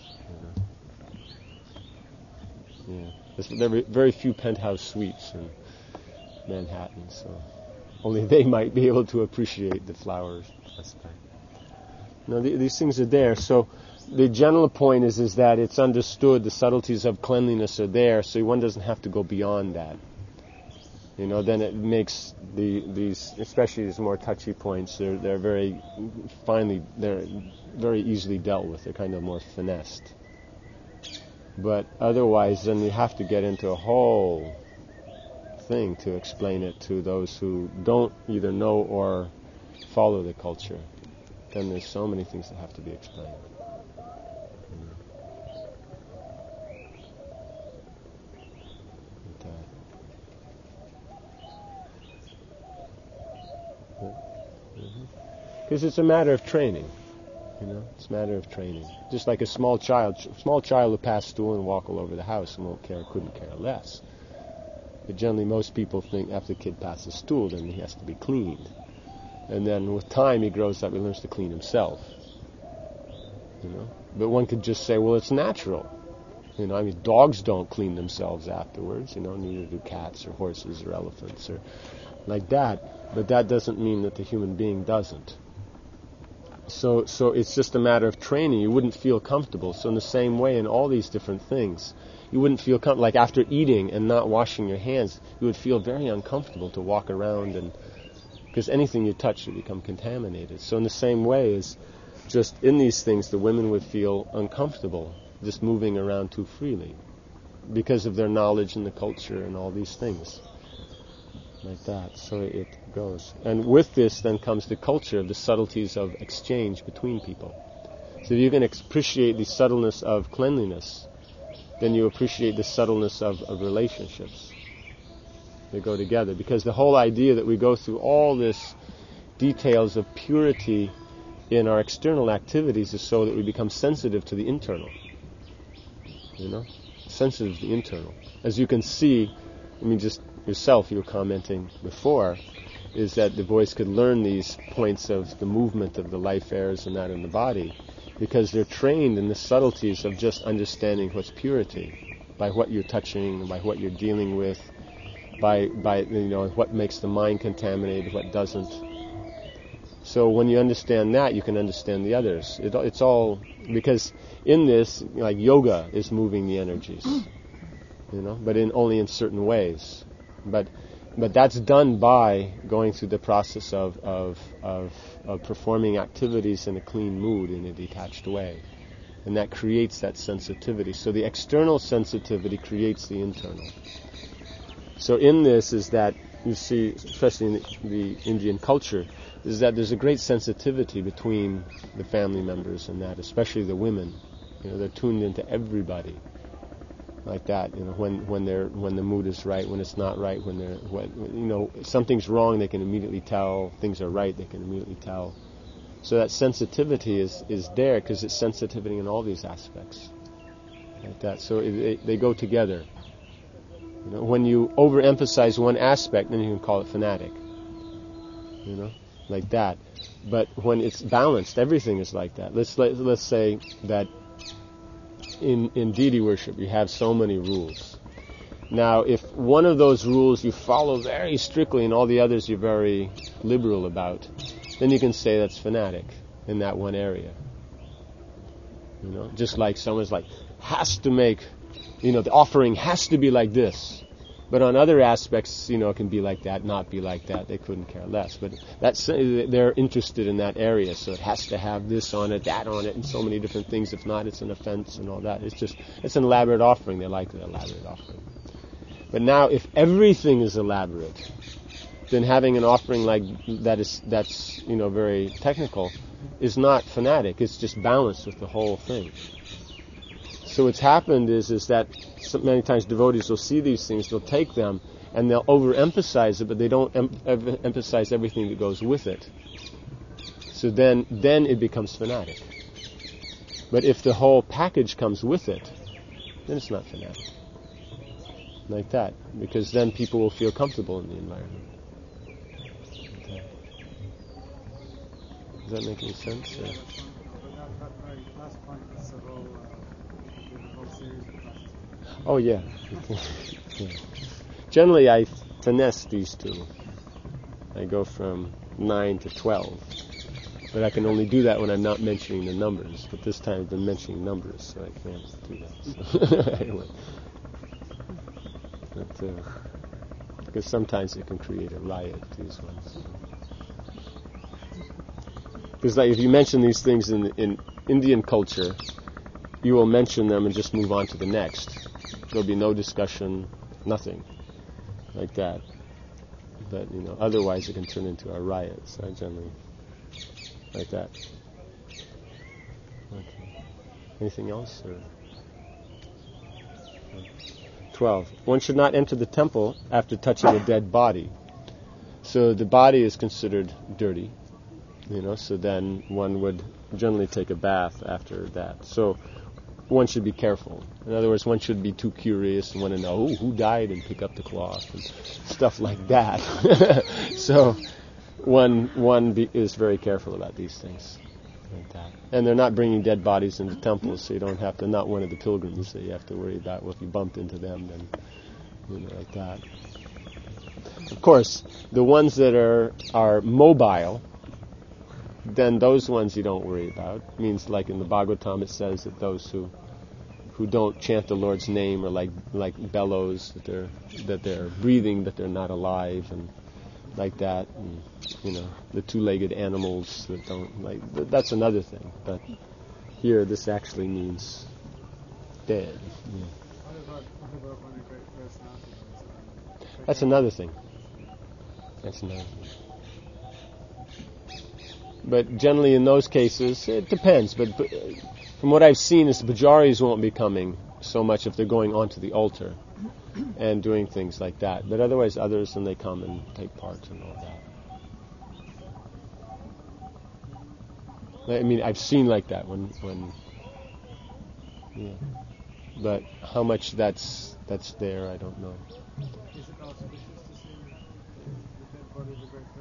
Yeah, there are very few penthouse suites in Manhattan, so only they might be able to appreciate the flowers aspect. These things are there. So the general point is that it's understood the subtleties of cleanliness are there, so one doesn't have to go beyond that. Then it makes these, especially these more touchy points, they're very finely, they're very easily dealt with. They're kind of more finessed. But otherwise, then you have to get into a whole thing to explain it to those who don't either know or follow the culture. Then there's so many things that have to be explained. Because it's a matter of training. It's a matter of training. Just like a small child will pass stool and walk all over the house and couldn't care less. But generally most people think after the kid passes stool, then he has to be cleaned. And then with time he grows up, he learns to clean himself. But one could just say, well, it's natural. Dogs don't clean themselves afterwards, neither do cats or horses or elephants or like that. But that doesn't mean that the human being doesn't. So it's just a matter of training. You wouldn't feel comfortable. So in the same way, in all these different things, you wouldn't feel comfortable. Like after eating and not washing your hands, you would feel very uncomfortable to walk around, and because anything you touch would become contaminated. So in the same way, is just in these things, the women would feel uncomfortable just moving around too freely because of their knowledge and the culture and all these things. Like that. So it goes. And with this then comes the culture of the subtleties of exchange between people. So if you can appreciate the subtleness of cleanliness, then you appreciate the subtleness of relationships. They go together. Because the whole idea that we go through all this details of purity in our external activities is so that we become sensitive to the internal. Sensitive to the internal. As you can see, just yourself, you were commenting before, is that the voice could learn these points of the movement of the life airs and that in the body, because they're trained in the subtleties of just understanding what's purity, by what you're touching, by what you're dealing with, by what makes the mind contaminated, what doesn't. So when you understand that, you can understand the others. It's all, because in this, like yoga is moving the energies, but only in certain ways. But that's done by going through the process of performing activities in a clean mood, in a detached way. And that creates that sensitivity. So the external sensitivity creates the internal. So in this is that you see, especially in the Indian culture, is that there's a great sensitivity between the family members and that, especially the women. They're tuned into everybody. Like that, when the mood is right, when it's not right, when something's wrong, they can immediately tell. Things are right, they can immediately tell. So that sensitivity is there because it's sensitivity in all these aspects. Like that, so they go together. When you overemphasize one aspect, then you can call it fanatic. Like that. But when it's balanced, everything is like that. Let's say that. In deity worship, you have so many rules. Now, if one of those rules you follow very strictly and all the others you're very liberal about, then you can say that's fanatic in that one area. Just like someone's like, has to make, the offering has to be like this. But on other aspects, it can be like that, not be like that. They couldn't care less. But they're interested in that area, so it has to have this on it, that on it, and so many different things. If not, it's an offense and all that. It's an elaborate offering. They like the elaborate offering. But now, if everything is elaborate, then having an offering like that's very technical is not fanatic. It's just balanced with the whole thing. So what's happened is that many times devotees will see these things, they'll take them, and they'll overemphasize it, but they don't emphasize everything that goes with it. So then it becomes fanatic. But if the whole package comes with it, then it's not fanatic. Like that. Because then people will feel comfortable in the environment. Okay. Does that make any sense? Or? That very last point is the whole series of classes. Oh yeah. Yeah. Generally I finesse these two. I go from 9 to 12. But I can only do that when I'm not mentioning the numbers. But this time I've been mentioning numbers, so I can't do that. So anyway. But, because sometimes it can create a riot, these ones. Because like if you mention these things in Indian culture, you will mention them and just move on to the next. There'll be no discussion, nothing like that. But otherwise it can turn into a riot. So I generally like that. Okay. Anything else? Or? 12. One should not enter the temple after touching a dead body. So the body is considered dirty, so then one would generally take a bath after that. So one should be careful. In other words, one shouldn't be too curious and want to know who died and pick up the cloth and stuff like that. So one is very careful about these things like that. And they're not bringing dead bodies into temples, so you don't have to, not one of the pilgrims that you have to worry about, well, if you bumped into them, then, like that. Of course, the ones that are mobile, then those ones you don't worry about. It means like in the Bhagavatam it says that those who don't chant the Lord's name are like bellows, that they're breathing, that they're not alive, and like that, and the two-legged animals that don't that's another thing. But here this actually means dead. Yeah. What about when a great personality comes? That's another thing. But generally in those cases, it depends. But from what I've seen is the pujaris won't be coming so much if they're going onto the altar and doing things like that. But otherwise others, and they come and take part and all that. I mean, I've seen like that when yeah. But how much that's there, I don't know. Is it auspicious to see the dead body of a great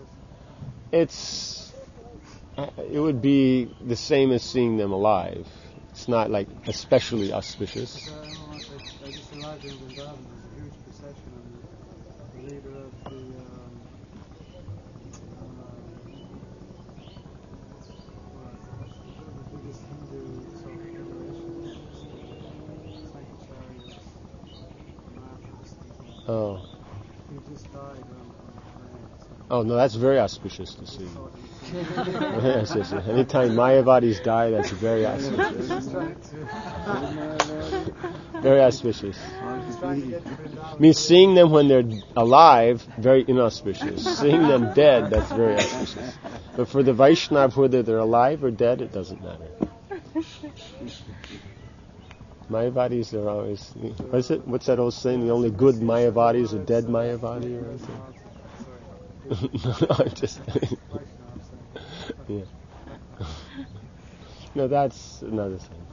person? It would be the same as seeing them alive. It's not like especially auspicious. I just arrived in Vrindavan. There's a huge procession, and the leader of the biggest Hindu sort of federation, Sankacharya, Oh. He just died on the Oh no, that's very auspicious to see. Yes. Anytime Mayavadis die, that's very auspicious. Very auspicious. Means seeing them when they're alive, very inauspicious. Seeing them dead, that's very auspicious. But for the Vaishnav, whether they're alive or dead, it doesn't matter. Mayavadis are always... What's that old saying? The only good Mayavadi is a dead Mayavadi or something? I'm just... yeah. No, that's another thing.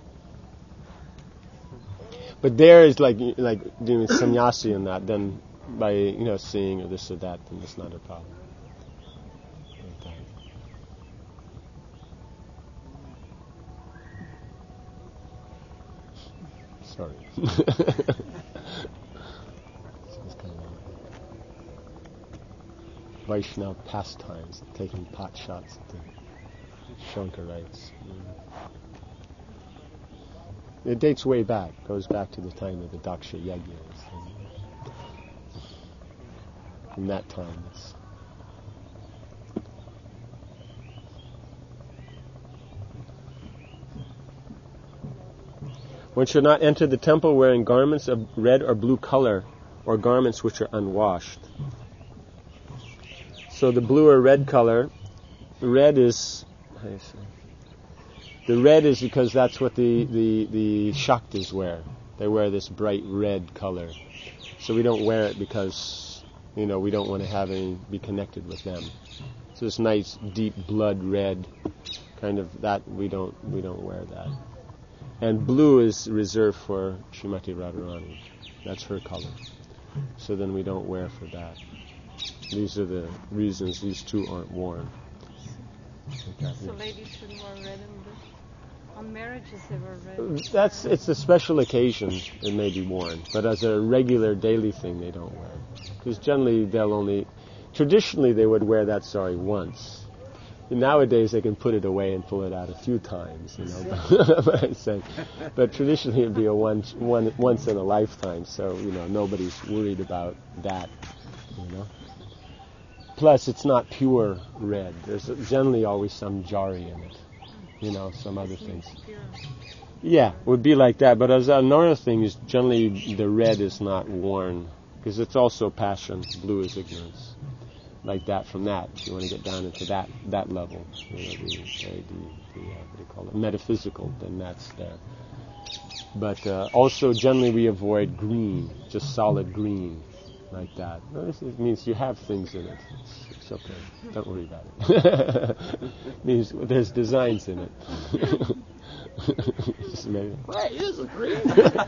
But there is like doing sannyasi and that, then by seeing or this or that, then it's not a problem. Okay. Sorry. Vaishnav pastimes, taking pot shots at the Shankarites. It dates way back, goes back to the time of the Daksha Yajnas. From that time, it's... One should not enter the temple wearing garments of red or blue color, or garments which are unwashed. So the blue or red color, red is... The red is because that's what the Shaktas wear. They wear this bright red color. So we don't wear it because, we don't want to be connected with them. So this nice deep blood red, kind of that we don't wear that. And blue is reserved for Srimati Radharani. That's her color. So then we don't wear for that. These are the reasons these two aren't worn. Okay. So ladies shouldn't wear red and blue. On marriages they wear red. It's a special occasion it may be worn, but as a regular daily thing they don't wear. Because generally traditionally they would wear that sari once. And nowadays they can put it away and pull it out a few times, But I'm saying, but traditionally it'd be a once in a lifetime. So nobody's worried about that. Plus, it's not pure red. There's generally always some jari in it. Some other things. Yeah, it would be like that. But as another thing is generally the red is not worn because it's also passion. Blue is ignorance. Like that from that. If you want to get down into that level, the what do you call it, metaphysical, then that's there. But also generally we avoid green, just solid green, like that. No, this means you have things in it. It's okay. Don't worry about it. Means there's designs in it. Just maybe, why is it green?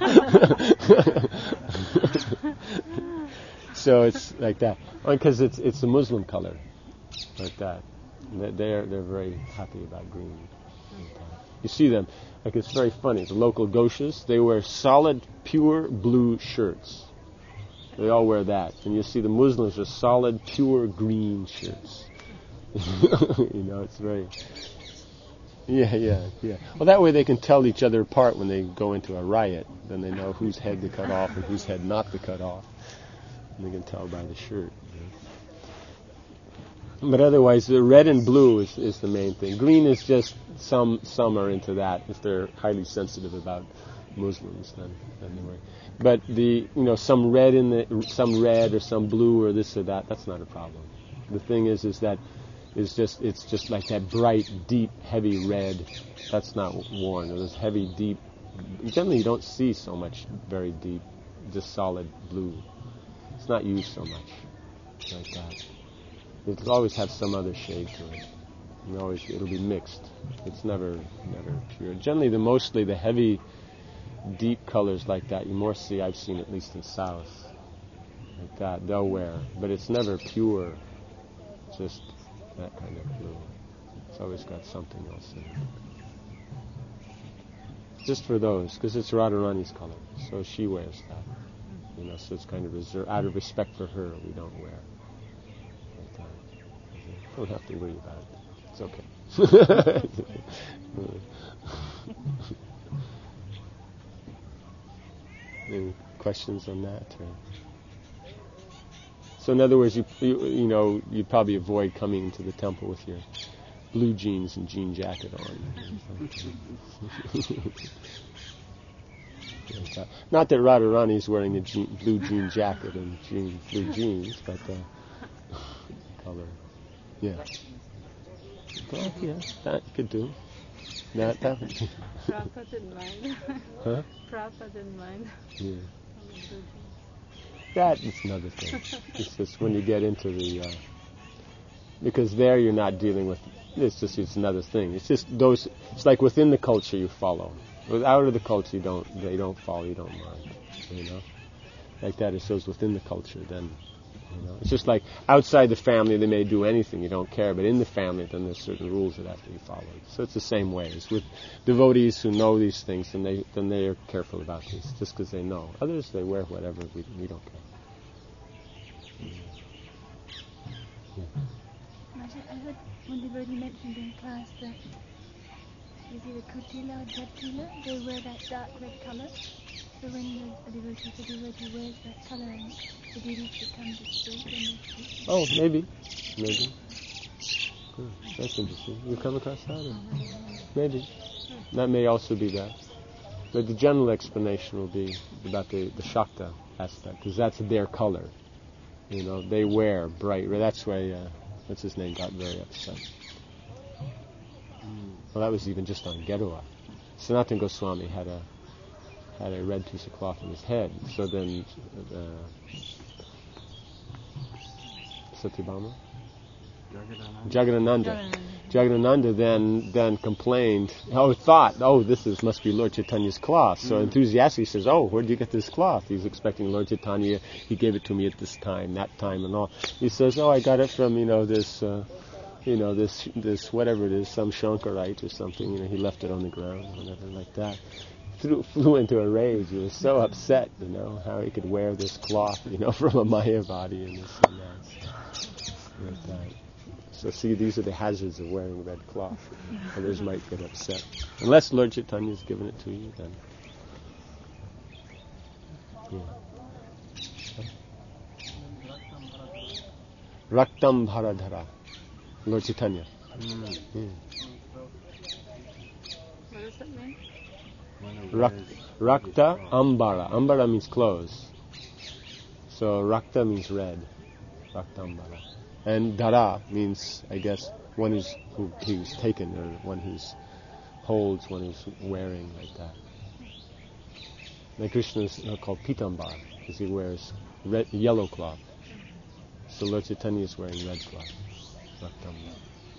So it's like that, because it's a Muslim color, like that. They're very happy about green. You see them, like it's very funny. The local Ghoshas, they wear solid, pure blue shirts. They all wear that, and you see the Muslims are solid, pure green shirts. It's very. Yeah. Well, that way they can tell each other apart when they go into a riot. Then they know whose head to cut off and whose head not to cut off. And they can tell by the shirt. But otherwise, the red and blue is the main thing. Green is just some are into that. If they're highly sensitive about Muslims, then they worry. But some red or some blue or this or that, that's not a problem. The thing is that it's just like that bright, deep, heavy red. That's not worn. Those heavy, deep. Generally, you don't see so much very deep, just solid blue. It's not used so much like that. It'll always have some other shade to it. It'll be mixed. It's never pure. Generally, mostly the heavy, deep colors like that, you more see, I've seen at least in South, like that, they'll wear. But it's never pure, just that kind of blue. It's always got something else in it. Just for those, because it's Radharani's color, so she wears that. So it's kind of reserved. Out of respect for her, we don't wear like that. Don't have to worry about it. It's okay. Any questions on that? So in other words, you probably avoid coming into the temple with your blue jeans and jean jacket on. Not that Radharani is wearing a blue jean jacket and blue jeans, but color. Yeah. Well, yeah, that you could do. That would be. Prabhupada didn't mind. Huh? Prabhupada didn't mind. Yeah. That is another thing. It's just when you get into the because there you're not dealing with. It's another thing. It's just those. It's like within the culture you follow. Out of the culture they don't follow. You don't mind. Like that. It shows within the culture. Then it's just like outside the family they may do anything you don't care, but in the family then there's certain rules that have to be followed. So it's the same way. It's with devotees who know these things, and they are careful about these just because they know. Others they wear whatever. We don't care. I heard one devotee mentioned in class that is either Kotila or Jatila, they wear that dark red colour. So when a devotee wears that colour and the devotees become distinct when they speak. Oh, maybe. Good. That's interesting. You come across that? Or? Maybe. That may also be that. But the general explanation will be about the Shakta aspect, because that's their color. They wear bright red. That's why, what's his name, got very upset. Well, that was even just on Gedua. Sanatana Goswami had a red piece of cloth on his head. So then, Satyabhama, Jagadananda. Jagadananda then complained, this must be Lord Chaitanya's cloth. So enthusiastically says, where did you get this cloth? He's expecting Lord Chaitanya, he gave it to me at this time, that time and all. He says, I got it from, this whatever it is, some Shankarite or something, he left it on the ground, whatever like that. Flew into a rage. He was so upset, how he could wear this cloth, from a Mayavadi and this and that. Like that. So see, these are the hazards of wearing red cloth. Others might get upset. Unless Lord Chaitanya's given it to you, then. Raktam Bharadhara. Lord Chaitanya. What does that mean? Rakta Ambara. Ambara means clothes. So Rakta means red. Rakta Ambara. And Dhara means, I guess, one who's taken, or one who's holds, one who's wearing, like that. Like Krishna is called Pitambar, because he wears yellow cloth. So Lord Chaitanya is wearing red cloth. Rakta Ambara.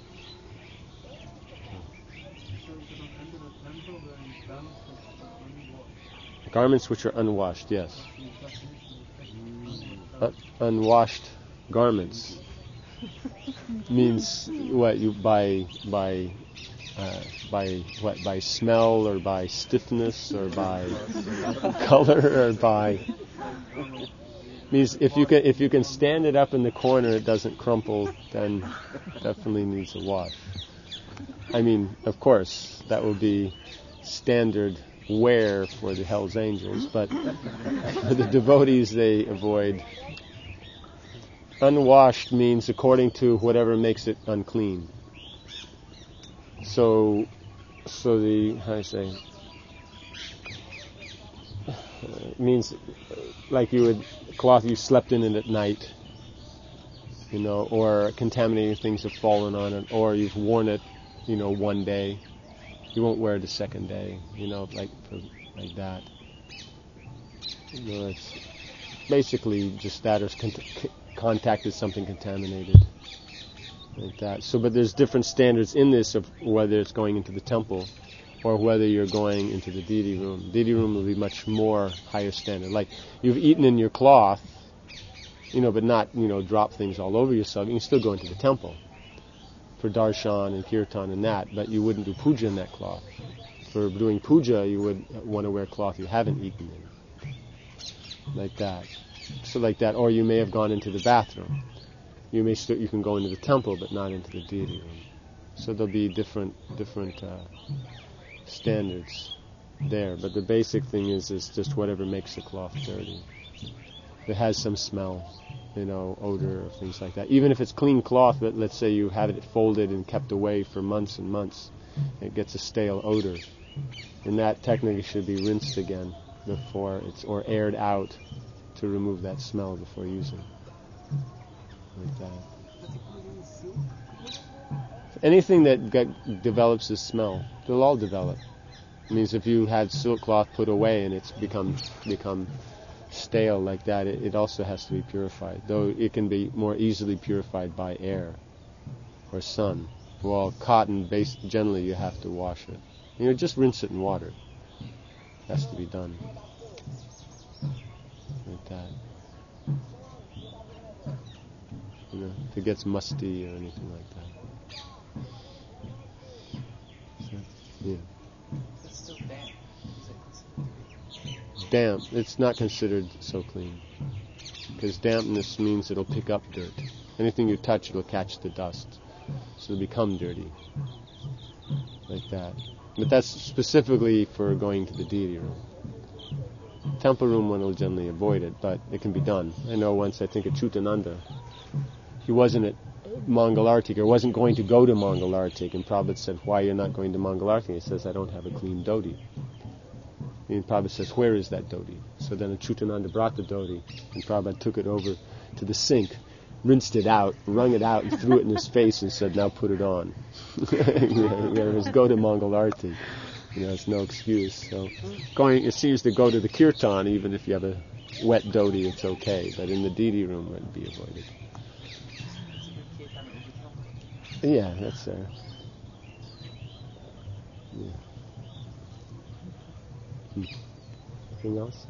Garments which are unwashed, yes. Unwashed garments means what? You by smell, or by stiffness, or by color, or by means if you can stand it up in the corner, it doesn't crumple, then definitely needs a wash. I mean, of course, that will be standard wear for the Hell's Angels, but for the devotees, they avoid. Unwashed means according to whatever makes it unclean. So the, how do I say, means like cloth you slept in it at night, or contaminating things have fallen on it, or you've worn it, one day. You won't wear it the second day, like that. It's basically just that, or contacted something contaminated, like that. So, but there's different standards in this of whether it's going into the temple or whether you're going into the deity room. Deity room will be much more higher standard. Like you've eaten in your cloth, but not, drop things all over yourself. You can still go into the temple for darshan and kirtan and that, but you wouldn't do puja in that cloth. For doing puja, you would want to wear cloth you haven't eaten in, like that. So like that, or you may have gone into the bathroom. You can go into the temple, but not into the deity room. So there'll be different standards there. But the basic thing is just whatever makes the cloth dirty. If it has some smell, odor or things like that. Even if it's clean cloth, but let's say you have it folded and kept away for months and months, it gets a stale odor. And that technically should be rinsed again or aired out to remove that smell before using. Like that. Anything that develops a smell, they'll all develop. It means if you had silk cloth put away and it's become stale like that, it also has to be purified, though it can be more easily purified by air or sun. While cotton, generally you have to wash it. Just rinse it in water. It has to be done like that. If it gets musty or anything like that. So, yeah. It's still damp. Damp, it's not considered so clean, because dampness means it'll pick up dirt. Anything you touch, it'll catch the dust, so it'll become dirty, like that. But that's specifically for going to the deity room. Temple room, one will generally avoid it, but it can be done. I know once, I think at Chutananda, he wasn't at Mangalartik, or wasn't going to go to Mangalartik, and Prabhupada said, "Why you're not going to Mangalartik?" He says, "I don't have a clean dhoti." And Prabhupada says, "Where is that dhoti?" So then Chutananda brought the dhoti, and Prabhupada took it over to the sink, rinsed it out, wrung it out, and threw it in his face and said, "Now put it on." Just go to Mangalartik. It's no excuse. So it seems to go to the kirtan, even if you have a wet dhoti, it's okay. But in the deity room, it would be avoided. Yeah, that's yeah. Anything else?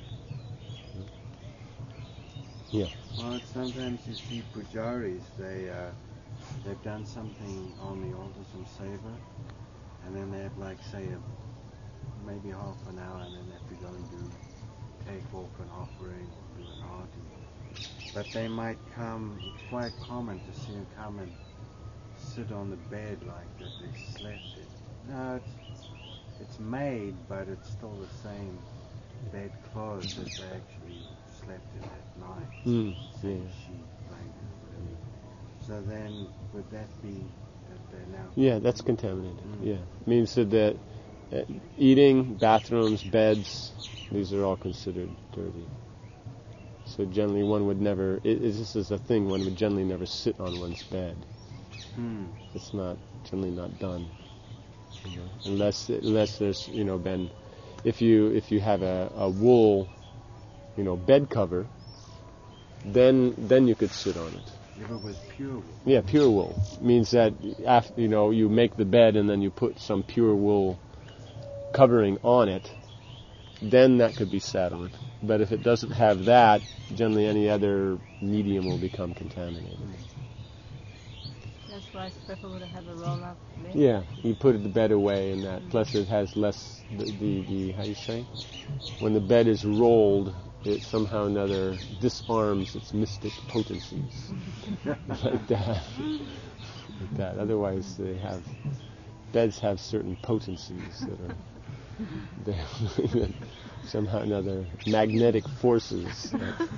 Yeah. Well, sometimes you see pujaris, they've done something on the altar, some seva, and then they have like say maybe half an hour, and then they have to go and take off an offering, do an arti. But they might come. It's quite common to see them come and sit on the bed like that they slept in. No, it's made, but it's still the same bed clothes that they actually slept in at night. Same sheet, blanket, whatever. So then, would that be that they're now? Yeah, that's contaminated. Yeah, means that eating, bathrooms, beds, these are all considered dirty. So generally, one would never. This is a thing. One would generally never sit on one's bed. It's not generally not done, unless there's been. If you have a wool, bed cover, then you could sit on it. If it was pure wool. Yeah, pure wool means that after you make the bed and then you put some pure wool covering on it, then that could be sat on. But if it doesn't have that, generally any other medium will become contaminated. That's why it's preferable to have a roll-up bed. Yeah, you put the bed away and that. Plus it has less, the how you say? When the bed is rolled, it somehow or another disarms its mystic potencies. Like that. Like that. Otherwise beds have certain potencies that are that somehow or another magnetic forces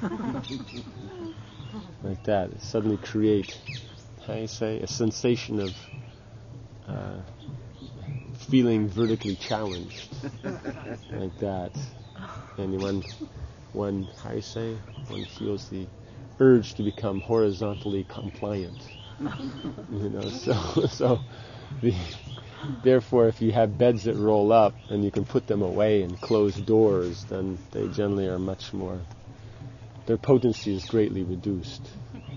like that suddenly create, how you say, a sensation of feeling vertically challenged, like that. And one, how you say, one feels the urge to become horizontally compliant. Therefore, if you have beds that roll up and you can put them away and close doors, then they generally are much more, their potency is greatly reduced.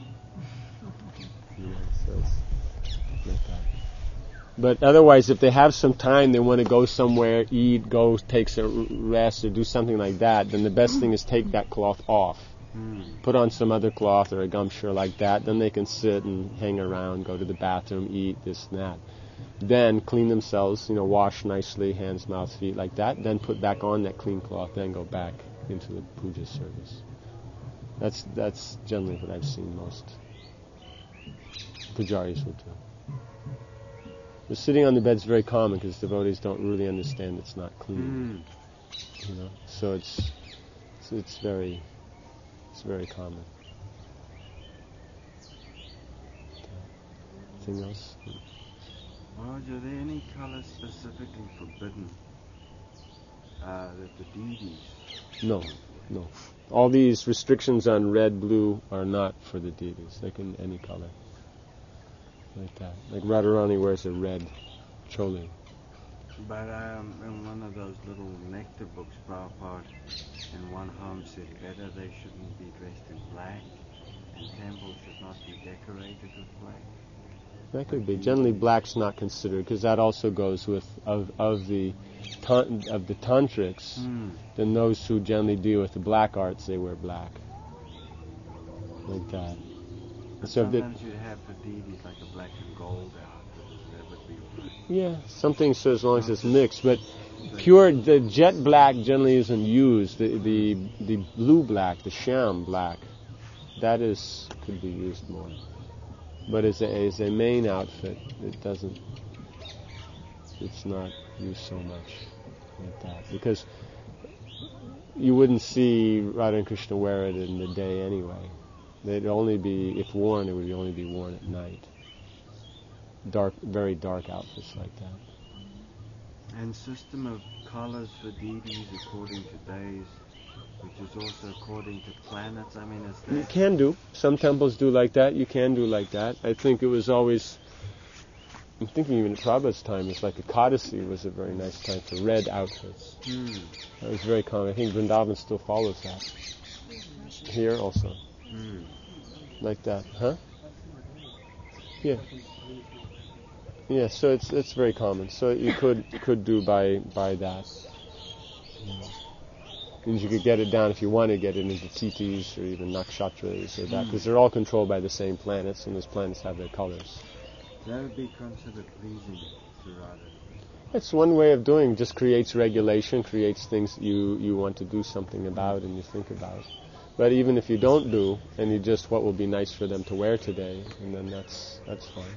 So it's like that. But otherwise, if they have some time, they want to go somewhere, eat, take some rest, or do something like that, then the best thing is take that cloth off. Put on some other cloth or a gumshoe like that, then they can sit and hang around, go to the bathroom, eat, this and that. Then clean themselves, wash nicely, hands, mouth, feet, like that. Then put back on that clean cloth, then go back into the puja service. That's generally what I've seen most pujaris will do. The sitting on the bed is very common because devotees don't really understand it's not clean. So it's very common. Anything else? Raj, are there any colors specifically forbidden that the deities? No. All these restrictions on red, blue are not for the deities. They can any color. Like that. Like Radharani wears a red choli. But in one of those little nectar books, Prabhupada in one home said better they shouldn't be dressed in black and temples should not be decorated with black. That could be. Generally, black's not considered because that also goes with of the tantrics. Then those who generally deal with the black arts, they wear black, like that. But so sometimes you'd have for deities like a black and gold outfit. That would be right. Yeah, something so as long as it's mixed. But the jet black generally isn't used. The blue black, the sham black, that could be used more. But as a main outfit, it's not used so much like that. Because you wouldn't see Radha and Krishna wear it in the day anyway. They'd only be, if worn, it would only be worn at night. Dark, very dark outfits like that. And system of colors for deities according to days, which is also according to planets. I mean, is that... You can do. Some temples do like that. You can do like that. I think it was always... I'm thinking even at Prabhupada's time, it's like a Kadasi was a very nice time for red outfits. That was very common. I think Vrindavan still follows that. Here also. Like that. Huh? Yeah. Yeah, so it's very common. So you could do by that. And you could get it down if you want to get it into titis or even nakshatras or that, because they're all controlled by the same planets, and those planets have their colors. That would be considered pleasing to Radha. It's one way of doing. Just creates regulation, creates things you want to do something about and you think about. But even if you don't do, and you just what will be nice for them to wear today, and then that's fine.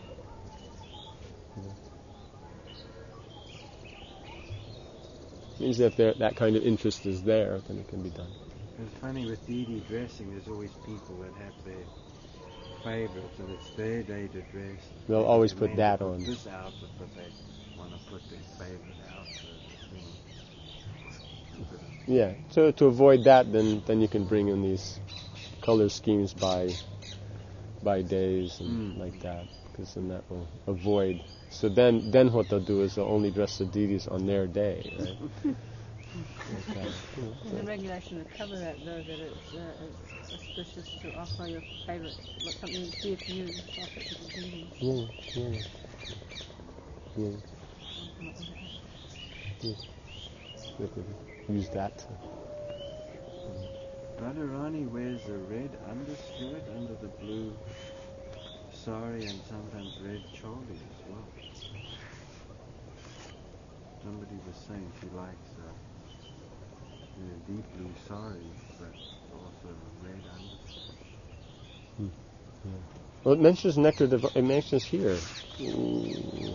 Means that if that kind of interest is there, then it can be done. It's funny with Didi dressing, there's always people that have their favorites, and it's their day to dress. They'll always They put may that put on. this outfit, but they want to put their favorite outfit. Yeah, so to avoid that, then you can bring in these color schemes by days and like that, because then that will avoid. So then what they'll do is they'll only dress the deities on their day, right? Like that. There's a regulation to cover that, though, that it's auspicious to offer your favourite, something that's dear to you, to offer it to the deities. Yeah. They could use that to... Radharani wears a red underskirt under the blue sari and sometimes red choli as well. Somebody was saying she likes deep blue sari, but also a red underskirt. Well, it mentions nectar. It mentions here. Ooh.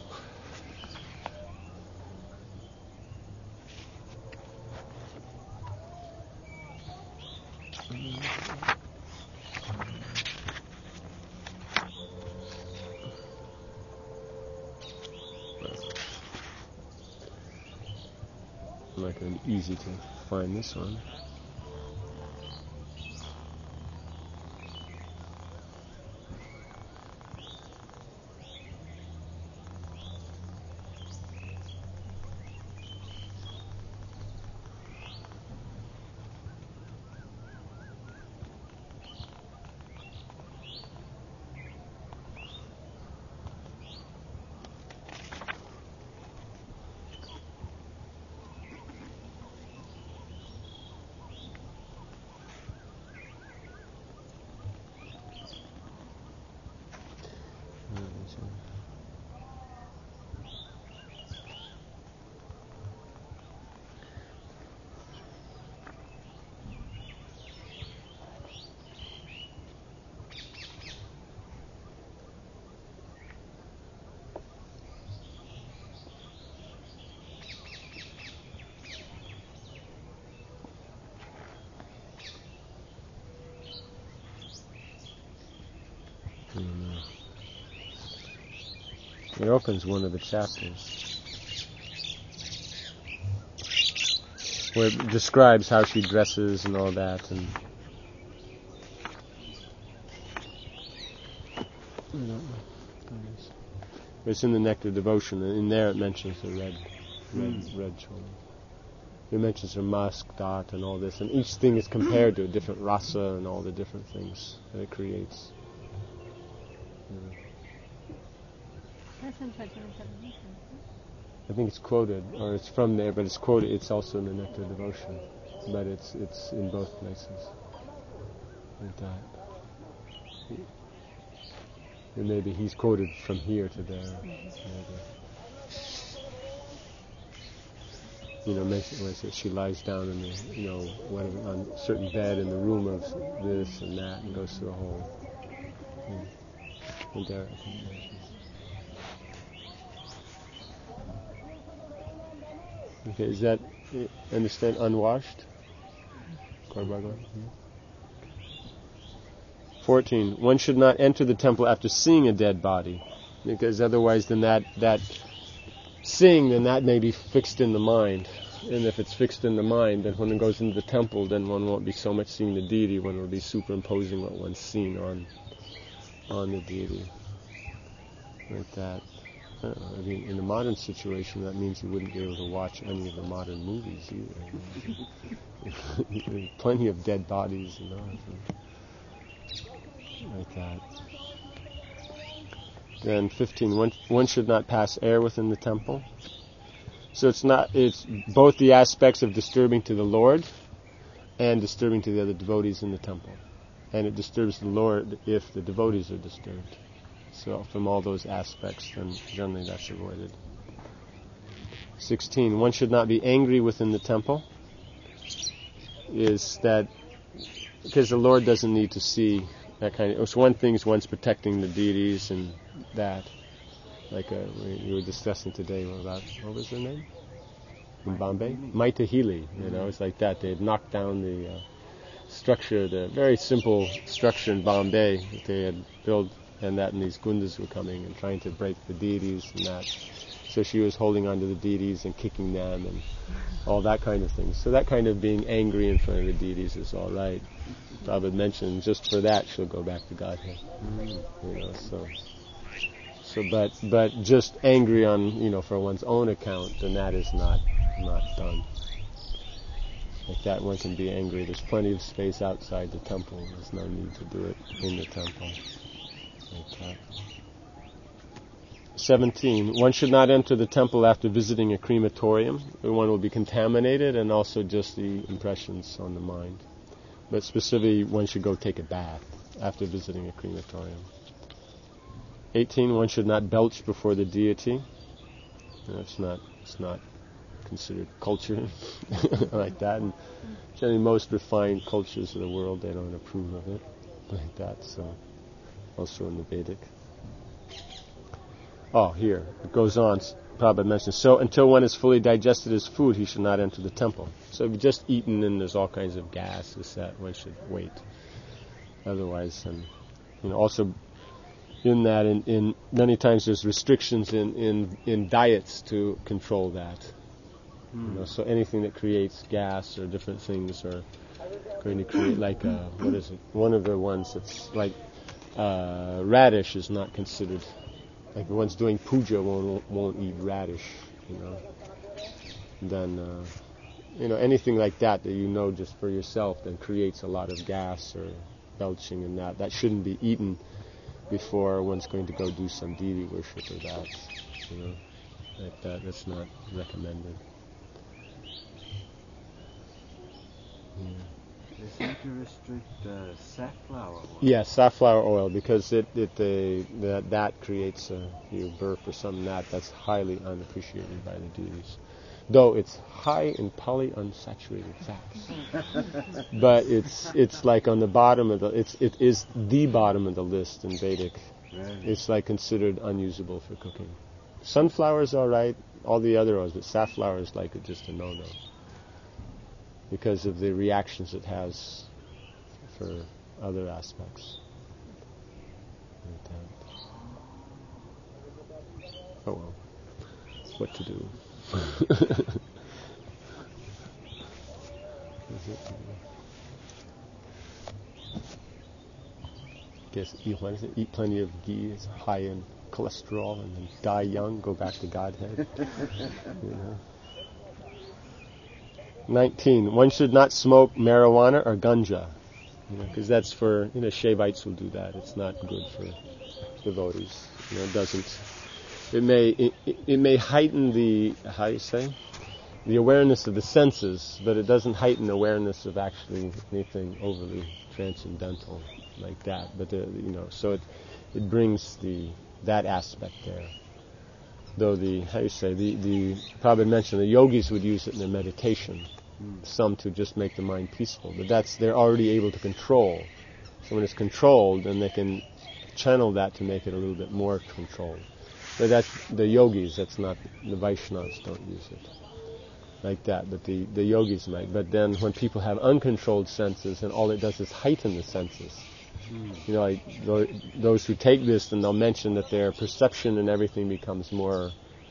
Not going to be easy to find this one. It opens one of the chapters where it describes how she dresses and all that, and it's in the Nectar Devotion, and in there it mentions the red choli. It mentions her musk, dot, and all this, and each thing is compared to a different rasa and all the different things that it creates. That's in chapter 17. I think it's quoted, or it's from there, but it's quoted. It's also in the Nectar Devotion, but it's in both places. Like that. And maybe he's quoted from here to there. Maybe. She lies down in the, whatever, on a certain bed in the room of this and that, and goes through a whole. And there, I think okay, is that, understand, unwashed? 14. One should not enter the temple after seeing a dead body, because otherwise then that seeing, then that may be fixed in the mind. And if it's fixed in the mind, then when it goes into the temple, then one won't be so much seeing the deity, one will be superimposing what one's seen on the deity. Like that. In the modern situation, that means you wouldn't be able to watch any of the modern movies either. Plenty of dead bodies, like that. Then 15, one should not pass air within the temple. So it's both the aspects of disturbing to the Lord and disturbing to the other devotees in the temple. And it disturbs the Lord if the devotees are disturbed. So from all those aspects, then generally that's avoided. 16, one should not be angry within the temple. Is that because the Lord doesn't need to see that kind of... So one thing is one's protecting the deities and that. Like we were discussing today about, what was her name? In Bombay? Maitahili, it's like that. They had knocked down the structure, the very simple structure in Bombay that they had built, and these Gundas were coming and trying to break the deities and that. So she was holding on to the deities and kicking them and all that kind of thing. So that kind of being angry in front of the deities is all right. Prabhupada mentioned just for that she'll go back to Godhead. But just angry on for one's own account, then that is not done. Like that, one can be angry. There's plenty of space outside the temple. There's no need to do it in the temple. Like that. 17. One should not enter the temple after visiting a crematorium. One will be contaminated, and also just the impressions on the mind. But specifically, one should go take a bath after visiting a crematorium. 18. One should not belch before the deity. It's not considered culture like that. And generally, most refined cultures of the world, they don't approve of it like that. So, also in the Vedic. Oh, here it goes on. Prabhupada mentions, so until one has fully digested his food, he should not enter the temple. So if you've just eaten and there's all kinds of gases, that one should wait. Otherwise, and also in that, in many times there's restrictions in diets to control that. So anything that creates gas or different things are going to create, like what is it? One of the ones that's like radish is not considered. Like if one's doing puja, won't eat radish, Then, anything like that just for yourself that creates a lot of gas or belching and that shouldn't be eaten before one's going to go do some deity worship or that, like that. That's not recommended. Yeah. They seem to restrict safflower oil. Yeah, safflower oil, because that creates you burp or something that's highly unappreciated by the deities. Though it's high in polyunsaturated fats, but it's like on the bottom of it is the bottom of the list in Vedic. Right. It's like considered unusable for cooking. Sunflower is all right, all the other oils, but safflower is like just a no-no, because of the reactions it has for other aspects. Oh well, what to do? Guess eat plenty of ghee, it's high in cholesterol, and then die young, go back to Godhead. 19. One should not smoke marijuana or ganja, because that's for Shaivites will do that. It's not good for devotees. It doesn't. It may heighten the the awareness of the senses, but it doesn't heighten awareness of actually anything overly transcendental like that. But so it brings that aspect there. Though the Prabhupada mentioned the yogis would use it in their meditation, some to just make the mind peaceful, but they're already able to control. So when it's controlled, then they can channel that to make it a little bit more controlled. But that's the yogis, that's not, the Vaishnavas don't use it like that, but the yogis might. But then when people have uncontrolled senses, and all it does is heighten the senses. Like those who take this, then they'll mention that their perception and everything becomes more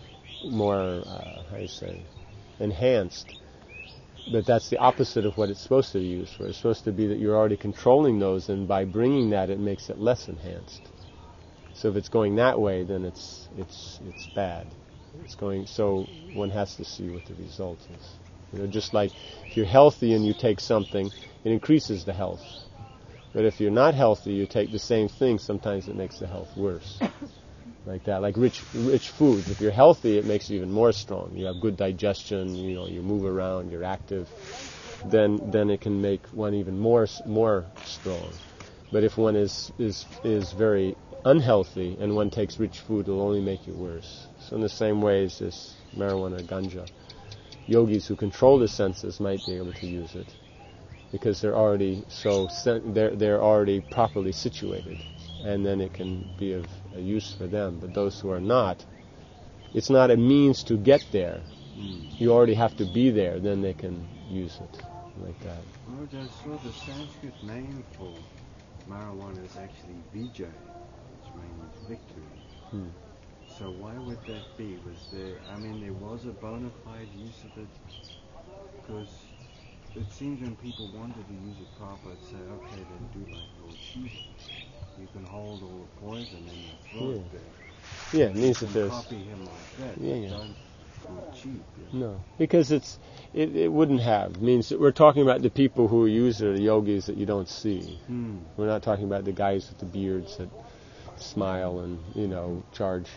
enhanced. But that's the opposite of what it's supposed to be used for. It's supposed to be that you're already controlling those, and by bringing that, it makes it less enhanced. So if it's going that way, then it's bad. So one has to see what the result is. Just like if you're healthy and you take something, it increases the health. But if you're not healthy, you take the same thing, sometimes it makes the health worse. like that, like rich foods. If you're healthy, it makes you even more strong. You have good digestion, you move around, you're active, then it can make one even more strong. But if one is very unhealthy and one takes rich food, it'll only make you worse. So in the same way as this marijuana, ganja, yogis who control the senses might be able to use it because they're already they're already properly situated, and then it can be of a use for them. But those who are not, it's not a means to get there. You already have to be there, then they can use it like that. Oh, I saw the Sanskrit name for marijuana is actually Vijay, which means victory. So why would that be? There was a bona fide use of it? Because it seems when people wanted to use it proper, it'd say, okay, then do like Lord Shiva. You can hold all the poison in your throat there. Yeah, it means that there's... copy him like that. Yeah. Don't go cheap. No, because it wouldn't have. It means that we're talking about the people who use it, the yogis that you don't see. We're not talking about the guys with the beards that smile and charge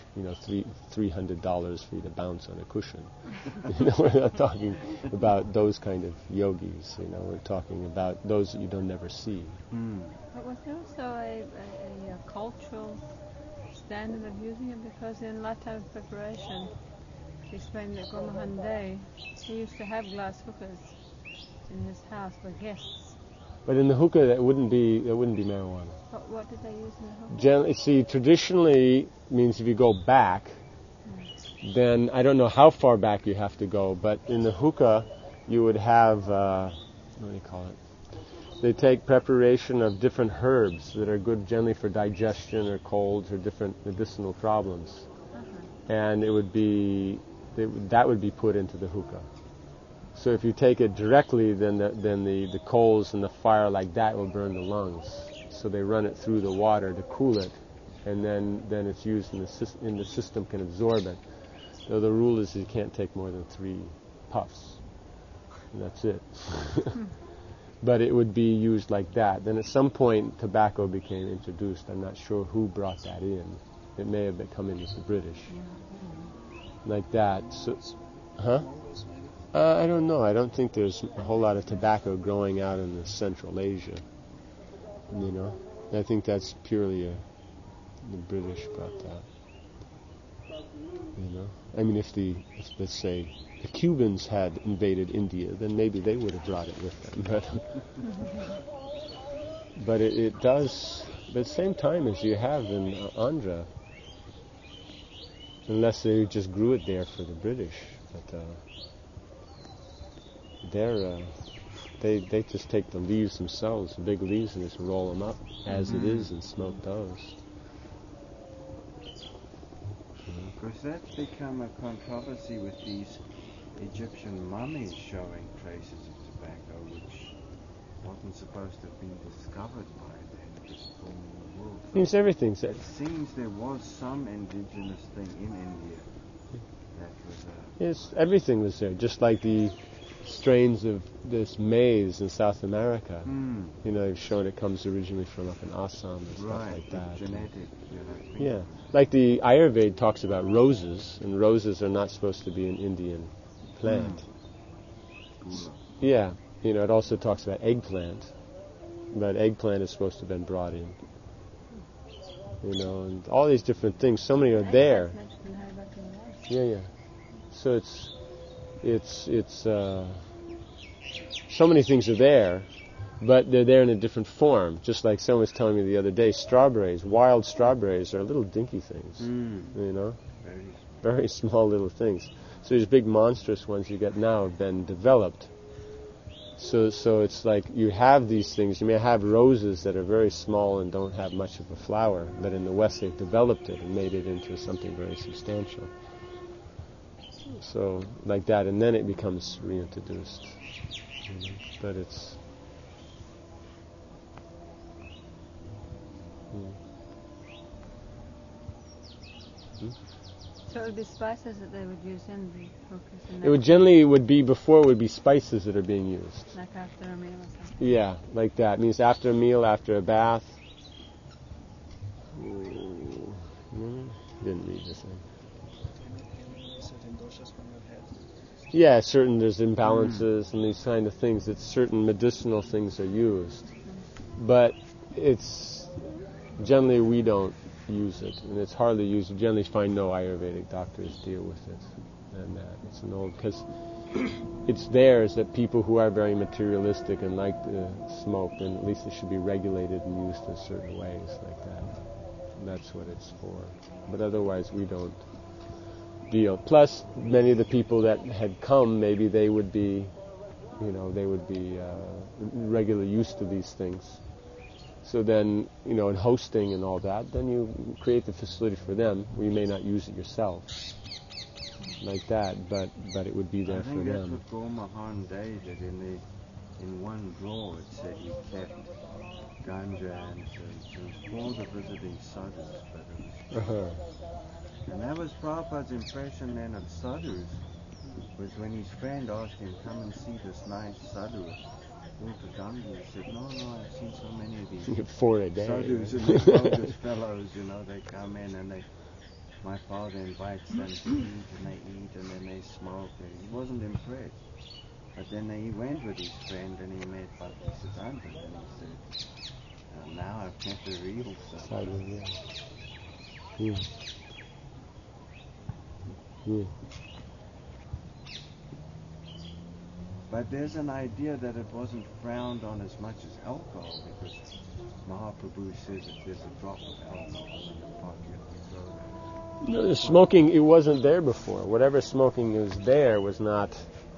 $300 for you to bounce on a cushion. We're not talking about those kind of yogis. We're talking about those that you don't never see. But was there also a cultural standard of using it? Because in lifetime preparation, he explained that Gomahan Day, he used to have glass hookahs in his house for guests. But in the hookah, that wouldn't be marijuana. What did they use in the hookah? See, traditionally means if you go back, then I don't know how far back you have to go, but in the hookah, you would have, what do you call it? They take preparation of different herbs that are good generally for digestion or colds or different medicinal problems. And it would be, that would be put into the hookah. So if you take it directly, then the coals and the fire like that will burn the lungs. So they run it through the water to cool it, and then it's used in the system can absorb it. So the rule is you can't take more than 3 puffs, and that's it. But it would be used like that. Then at some point tobacco became introduced. I'm not sure who brought that in. It may have come in with the British. Like that. So, I don't know. I don't think there's a whole lot of tobacco growing out in Central Asia. I think that's purely the British brought that. If let's say the Cubans had invaded India, then maybe they would have brought it with them. But it does, at the same time as you have in Andhra, unless they just grew it there for the British. But they just take the leaves themselves, the big leaves, and just roll them up as it is and smoke those. Because that's become a controversy with these Egyptian mummies showing traces of tobacco, which wasn't supposed to have been discovered by them, just forming the world. Means everything's It seems there was some indigenous thing in India that was Yes, everything was there, just like the strains of this maize in South America. They've shown it comes originally from up in Assam and stuff like that. Genetic. Yeah, like the Ayurveda talks about roses, and roses are not supposed to be an Indian plant. Yeah, it also talks about eggplant, but eggplant is supposed to have been brought in. And all these different things, so many are there. Yeah. So it's so many things are there, but they're there in a different form. Just like someone was telling me the other day, wild strawberries are little dinky things, very small little things. So these big monstrous ones you get now have been developed. So it's like you have these things. You may have roses that are very small and don't have much of a flower, but in the West they've developed it and made it into something very substantial. So like that, and then it becomes reintroduced. But it's So it would be spices that they would use in the hookahs? It would generally be before it would be spices that are being used. Like after a meal or something? Yeah, like that. It means after a meal, after a bath. Didn't read the thing. In certain doshas when you've had Yeah, there's imbalances and these kind of things. That certain medicinal things are used, but it's generally we don't use it, and it's hardly used. You generally find no Ayurvedic doctors deal with it, and it's an old because it's theirs that people who are very materialistic and like to smoke, then at least it should be regulated and used in certain ways like that. And that's what it's for. But otherwise, we don't deal. Plus, many of the people that had come, maybe they would be, regularly used to these things. So then, in hosting and all that, then you create the facility for them where you may not use it yourself, like that, but it would be there for them. I think that's what Guru Mahan did. In one drawer it said he kept ganja and all the visiting sadhus, but it was and that was Prabhupada's impression then of sadhus, was when his friend asked him, come and see this nice sadhu, Walter Gandhi, he said, no, I've seen so many of these 4 a day. sadhus and these bogus fellows, they come in and my father invites them to eat and they eat and then they smoke, and he wasn't impressed. But then he went with his friend and he met Bhaktisiddhanta and he said, now I've met the real sadhu. Yeah. But there's an idea that it wasn't frowned on as much as alcohol, because Mahaprabhu says if there's a drop of alcohol in the pot, you have to throw that. No, the smoking, it wasn't there before. Whatever smoking is there was not.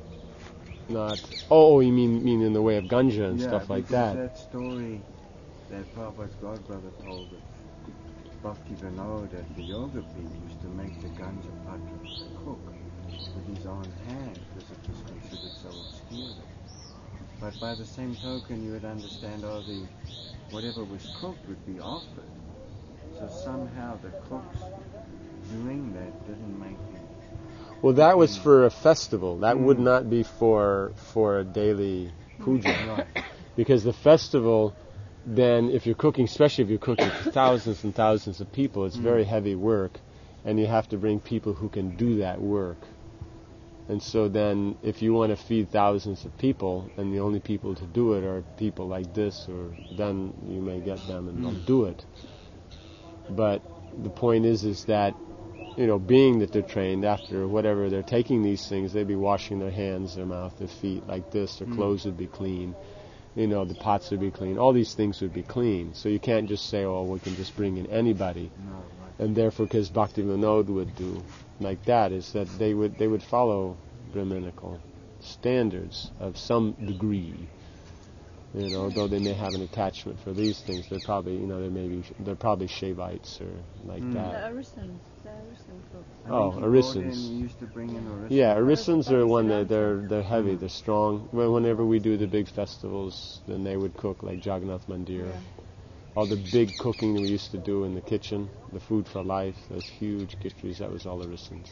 Oh, you mean in the way of ganja and stuff like that. That story that Prabhupada's godbrother told of Bhakti Vinod at the yoga pit used to make the ganja patra cook with his own hand because it was considered so obscure. But by the same token, you would understand whatever was cooked would be offered. So somehow the cooks doing that didn't make the... Well, that was for a festival. That would not be for a daily puja. Right. Because the festival, then if you're cooking, especially if you're cooking for thousands and thousands of people, it's very heavy work, and you have to bring people who can do that work. And so then if you want to feed thousands of people, and the only people to do it are people like this, or then you may get them and they'll do it. But the point is that, being that they're trained, after whatever they're taking these things, they'd be washing their hands, their mouth, their feet like this, their clothes would be clean, the pots would be clean, all these things would be clean. So you can't just say, we can just bring in anybody. No, right. And therefore, because Bhakti Vinod would do like that, is that they would follow Brahminical standards of some degree. Though they may have an attachment for these things, they're probably, they're probably Shaivites or like that. The Arisans folks. Arisans. You used to bring in Arisans. Yeah, Arisans are one that they're heavy, they're strong. Whenever we do the big festivals, then they would cook like Jagannath Mandir. Yeah. All the big cooking that we used to do in the kitchen, the food for life, those huge kitcheries, that was all Arisans.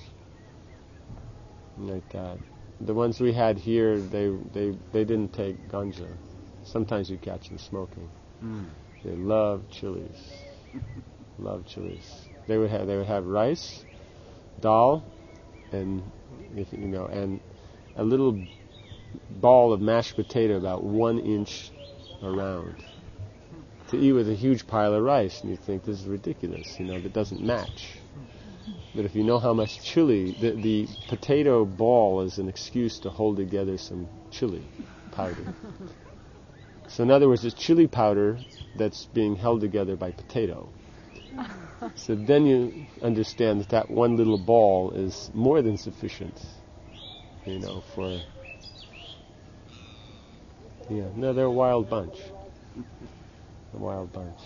Like that. The ones we had here, they didn't take ganja. Sometimes you catch them smoking. They love chilies. They would have rice, dal, and and a little ball of mashed potato about 1 inch around, to eat with a huge pile of rice. And you think this is ridiculous. That doesn't match. But if you know how much chili, the potato ball is an excuse to hold together some chili powder. So in other words, it's chili powder that's being held together by potato. So then you understand that one little ball is more than sufficient, for... Yeah, no, they're a wild bunch. A wild bunch.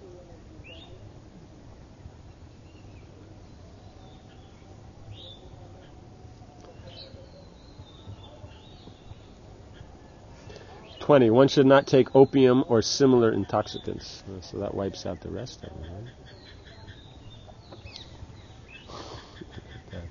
One should not take opium or similar intoxicants. So that wipes out the rest of them, right?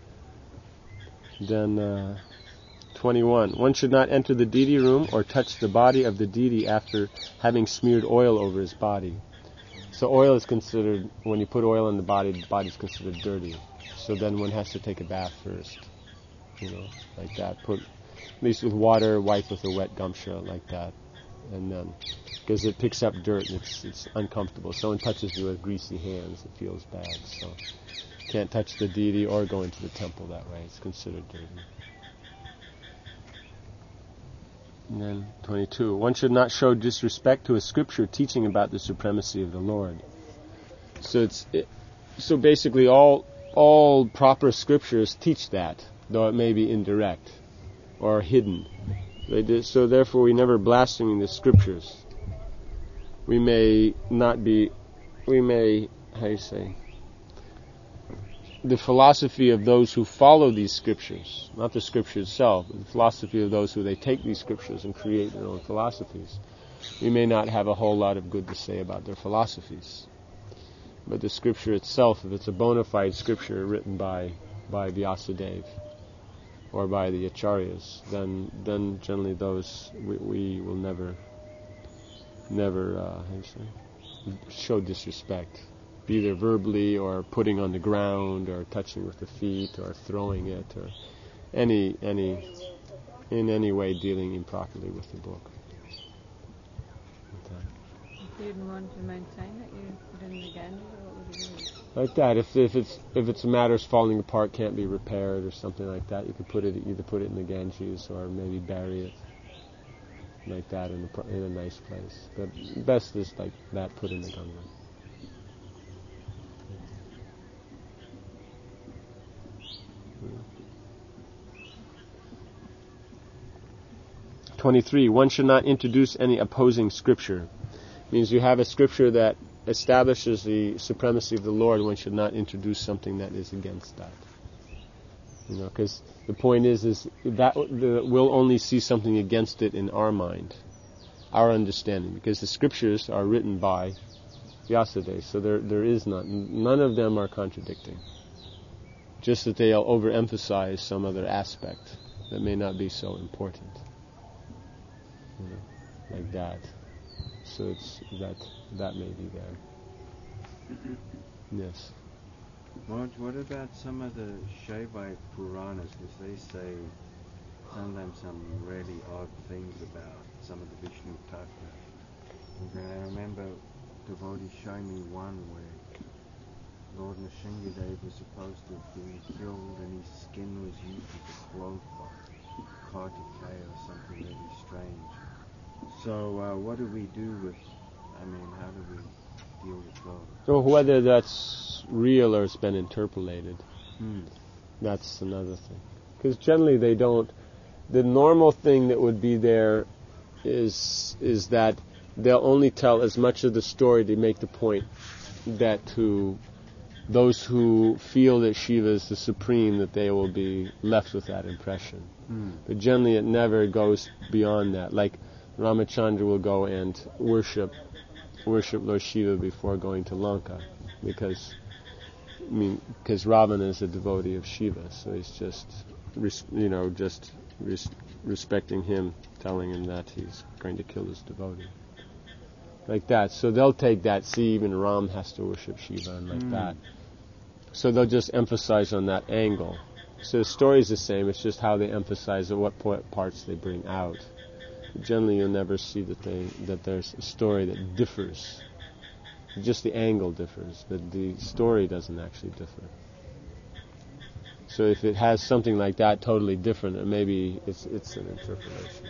Then 21. One should not enter the deity room or touch the body of the deity after having smeared oil over his body. So oil is considered, when you put oil on the body's considered dirty. So then one has to take a bath first, like that. Put, at least with water, wipe with a wet gumsha like that. And then, because it picks up dirt and it's uncomfortable. If someone touches you with greasy hands, it feels bad. So can't touch the deity or go into the temple that way. It's considered dirty. And then 22. One should not show disrespect to a scripture teaching about the supremacy of the Lord. So basically all proper scriptures teach that, though it may be indirect or hidden. So therefore we never blaspheme the scriptures. We may, how do you say, the philosophy of those who follow these scriptures, not the scripture itself, but the philosophy of those who they take these scriptures and create their own philosophies. We may not have a whole lot of good to say about their philosophies. But the scripture itself, if it's a bona fide scripture written by Vyasadeva or by the Acharyas, then generally those we will never show disrespect, be either verbally or putting on the ground or touching with the feet or throwing it or in any way dealing improperly with the book. If you didn't want to maintain it, you put it in the Ganges, or what would you do? Like that. If it's matters falling apart, can't be repaired or something like that, you could either put it in the Ganges or maybe bury it like that in a nice place. But best is like that, put in the Ganga. 23. One should not introduce any opposing scripture. Means you have a scripture that establishes the supremacy of the Lord, one should not introduce something that is against that. Because the point is that we'll only see something against it in our mind, our understanding, because the scriptures are written by Vyasadeva, so there is none of them are contradicting. Just that they'll overemphasize some other aspect that may not be so important. Like that. So it's that may be there. Yes. What about some of the Shaivite Puranas, which they say sometimes some really odd things about some of the Vishnu Tattva? And I remember devotees showing me one where Lord Nrsimhadev was supposed to have been killed and his skin was used as a cloth by Kartikeya or something really strange. So what do we do with, how do we deal with those? So whether that's real or it's been interpolated, that's another thing. Because generally they don't, the normal thing that would be there is that they'll only tell as much of the story to make the point that to those who feel that Shiva is the supreme, that they will be left with that impression. But generally it never goes beyond that. Like Ramachandra will go and worship Lord Shiva before going to Lanka, because Ravana is a devotee of Shiva, so he's just respecting him, telling him that he's going to kill his devotee. Like that. So they'll take that, see, even Ram has to worship Shiva, and like that. So they'll just emphasize on that angle. So the story is the same, it's just how they emphasize at what parts they bring out. Generally you'll never see that there's a story that differs. Just the angle differs, but the story doesn't actually differ. So if it has something like that totally different, then maybe it's an interpretation.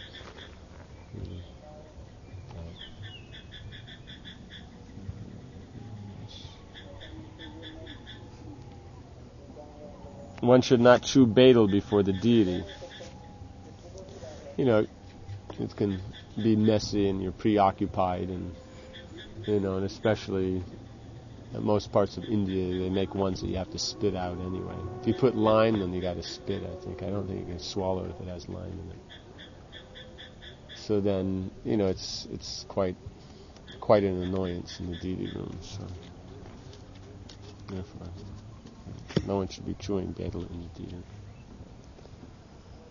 One should not chew betel before the deity. It can be messy and you're preoccupied, and and especially in most parts of India they make ones that you have to spit out anyway. If you put lime, then you got to spit. I don't think you can swallow it if it has lime in it. So then it's quite an annoyance in the deity room. So therefore, no one should be chewing betel in the deity.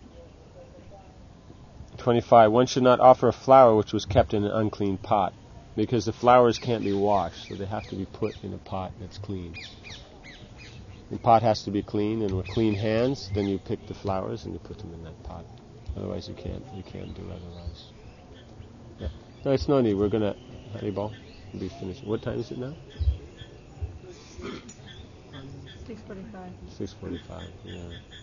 25. One should not offer a flower which was kept in an unclean pot. because the flowers can't be washed, so they have to be put in a pot that's clean. The pot has to be clean, and with clean hands, then you pick the flowers and you put them in that pot. Otherwise, you can't do otherwise. Yeah. No, it's no need. We're gonna Haribol. We'll be finished. What time is it now? 6:45. 6:45. Yeah.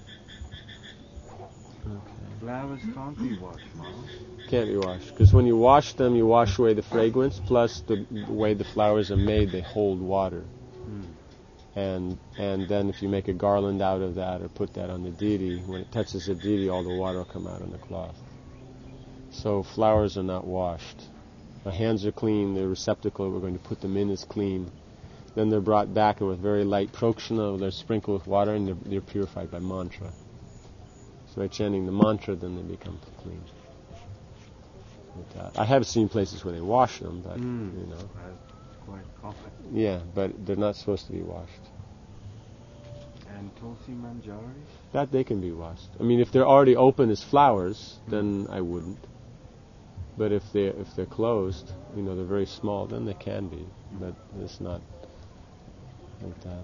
Okay. Flowers can't be washed, Mom. Can't be washed, because when you wash them, you wash away the fragrance. Plus, the way the flowers are made, they hold water. And then if you make a garland out of that or put that on the deity, when it touches the deity, all the water will come out on the cloth. So flowers are not washed. The hands are clean, the receptacle we're going to put them in is clean. Then they're brought back, and with very light prokshana, they're sprinkled with water, and they're purified by mantra. So by chanting the mantra, then they become clean. I have seen places where they wash them, but, That's quite common. Yeah, but they're not supposed to be washed. And Tulsi Manjari? That they can be washed. I mean, if they're already open as flowers, then I wouldn't. But if they're closed, they're very small, then they can be. But it's not like that.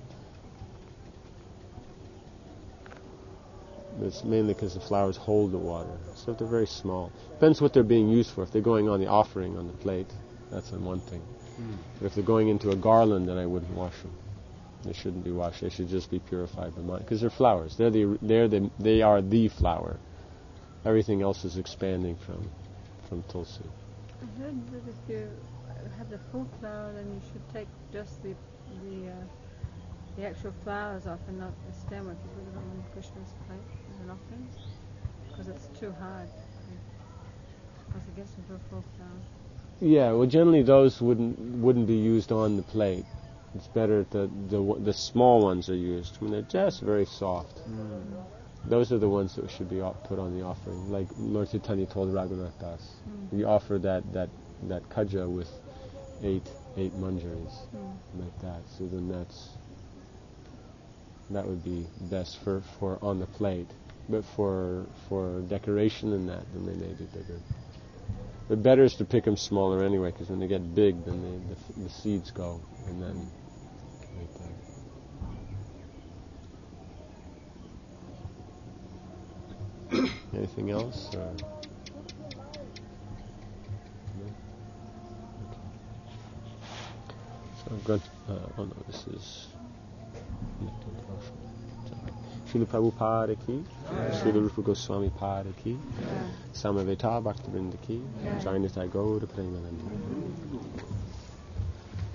It's mainly because the flowers hold the water. So if they're very small. Depends what they're being used for. If they're going on the offering on the plate, that's one thing. But if they're going into a garland, then I wouldn't wash them. They shouldn't be washed. They should just be purified by mantra, because they're flowers. They are the flower. Everything else is expanding from Tulsi. I heard that if you have the full flower, then you should take just the actual flowers off and not the stem if you put it on Krishna's plate as an offering, because it's too hard. Because it gets into a full flower. Yeah, well, generally those wouldn't be used on the plate. It's better that the small ones are used. I mean, they're just very soft. Those are the ones that should be put on the offering. Like Lord Chaitanya told Raghunath Das, you offer that kaja with eight manjaris, like that. So then that would be best for on the plate. But for decoration and that, then they may be bigger. But better is to pick them smaller anyway, because when they get big, then the seeds go, and then like that. Anything else? Or? No? Okay. So I'm going to, this is Srila Prabhupada ki, Srila Rupa Goswami Pada ki, Samaveta Bhaktivinoda ki, Jai Nitai Gaura Premananda.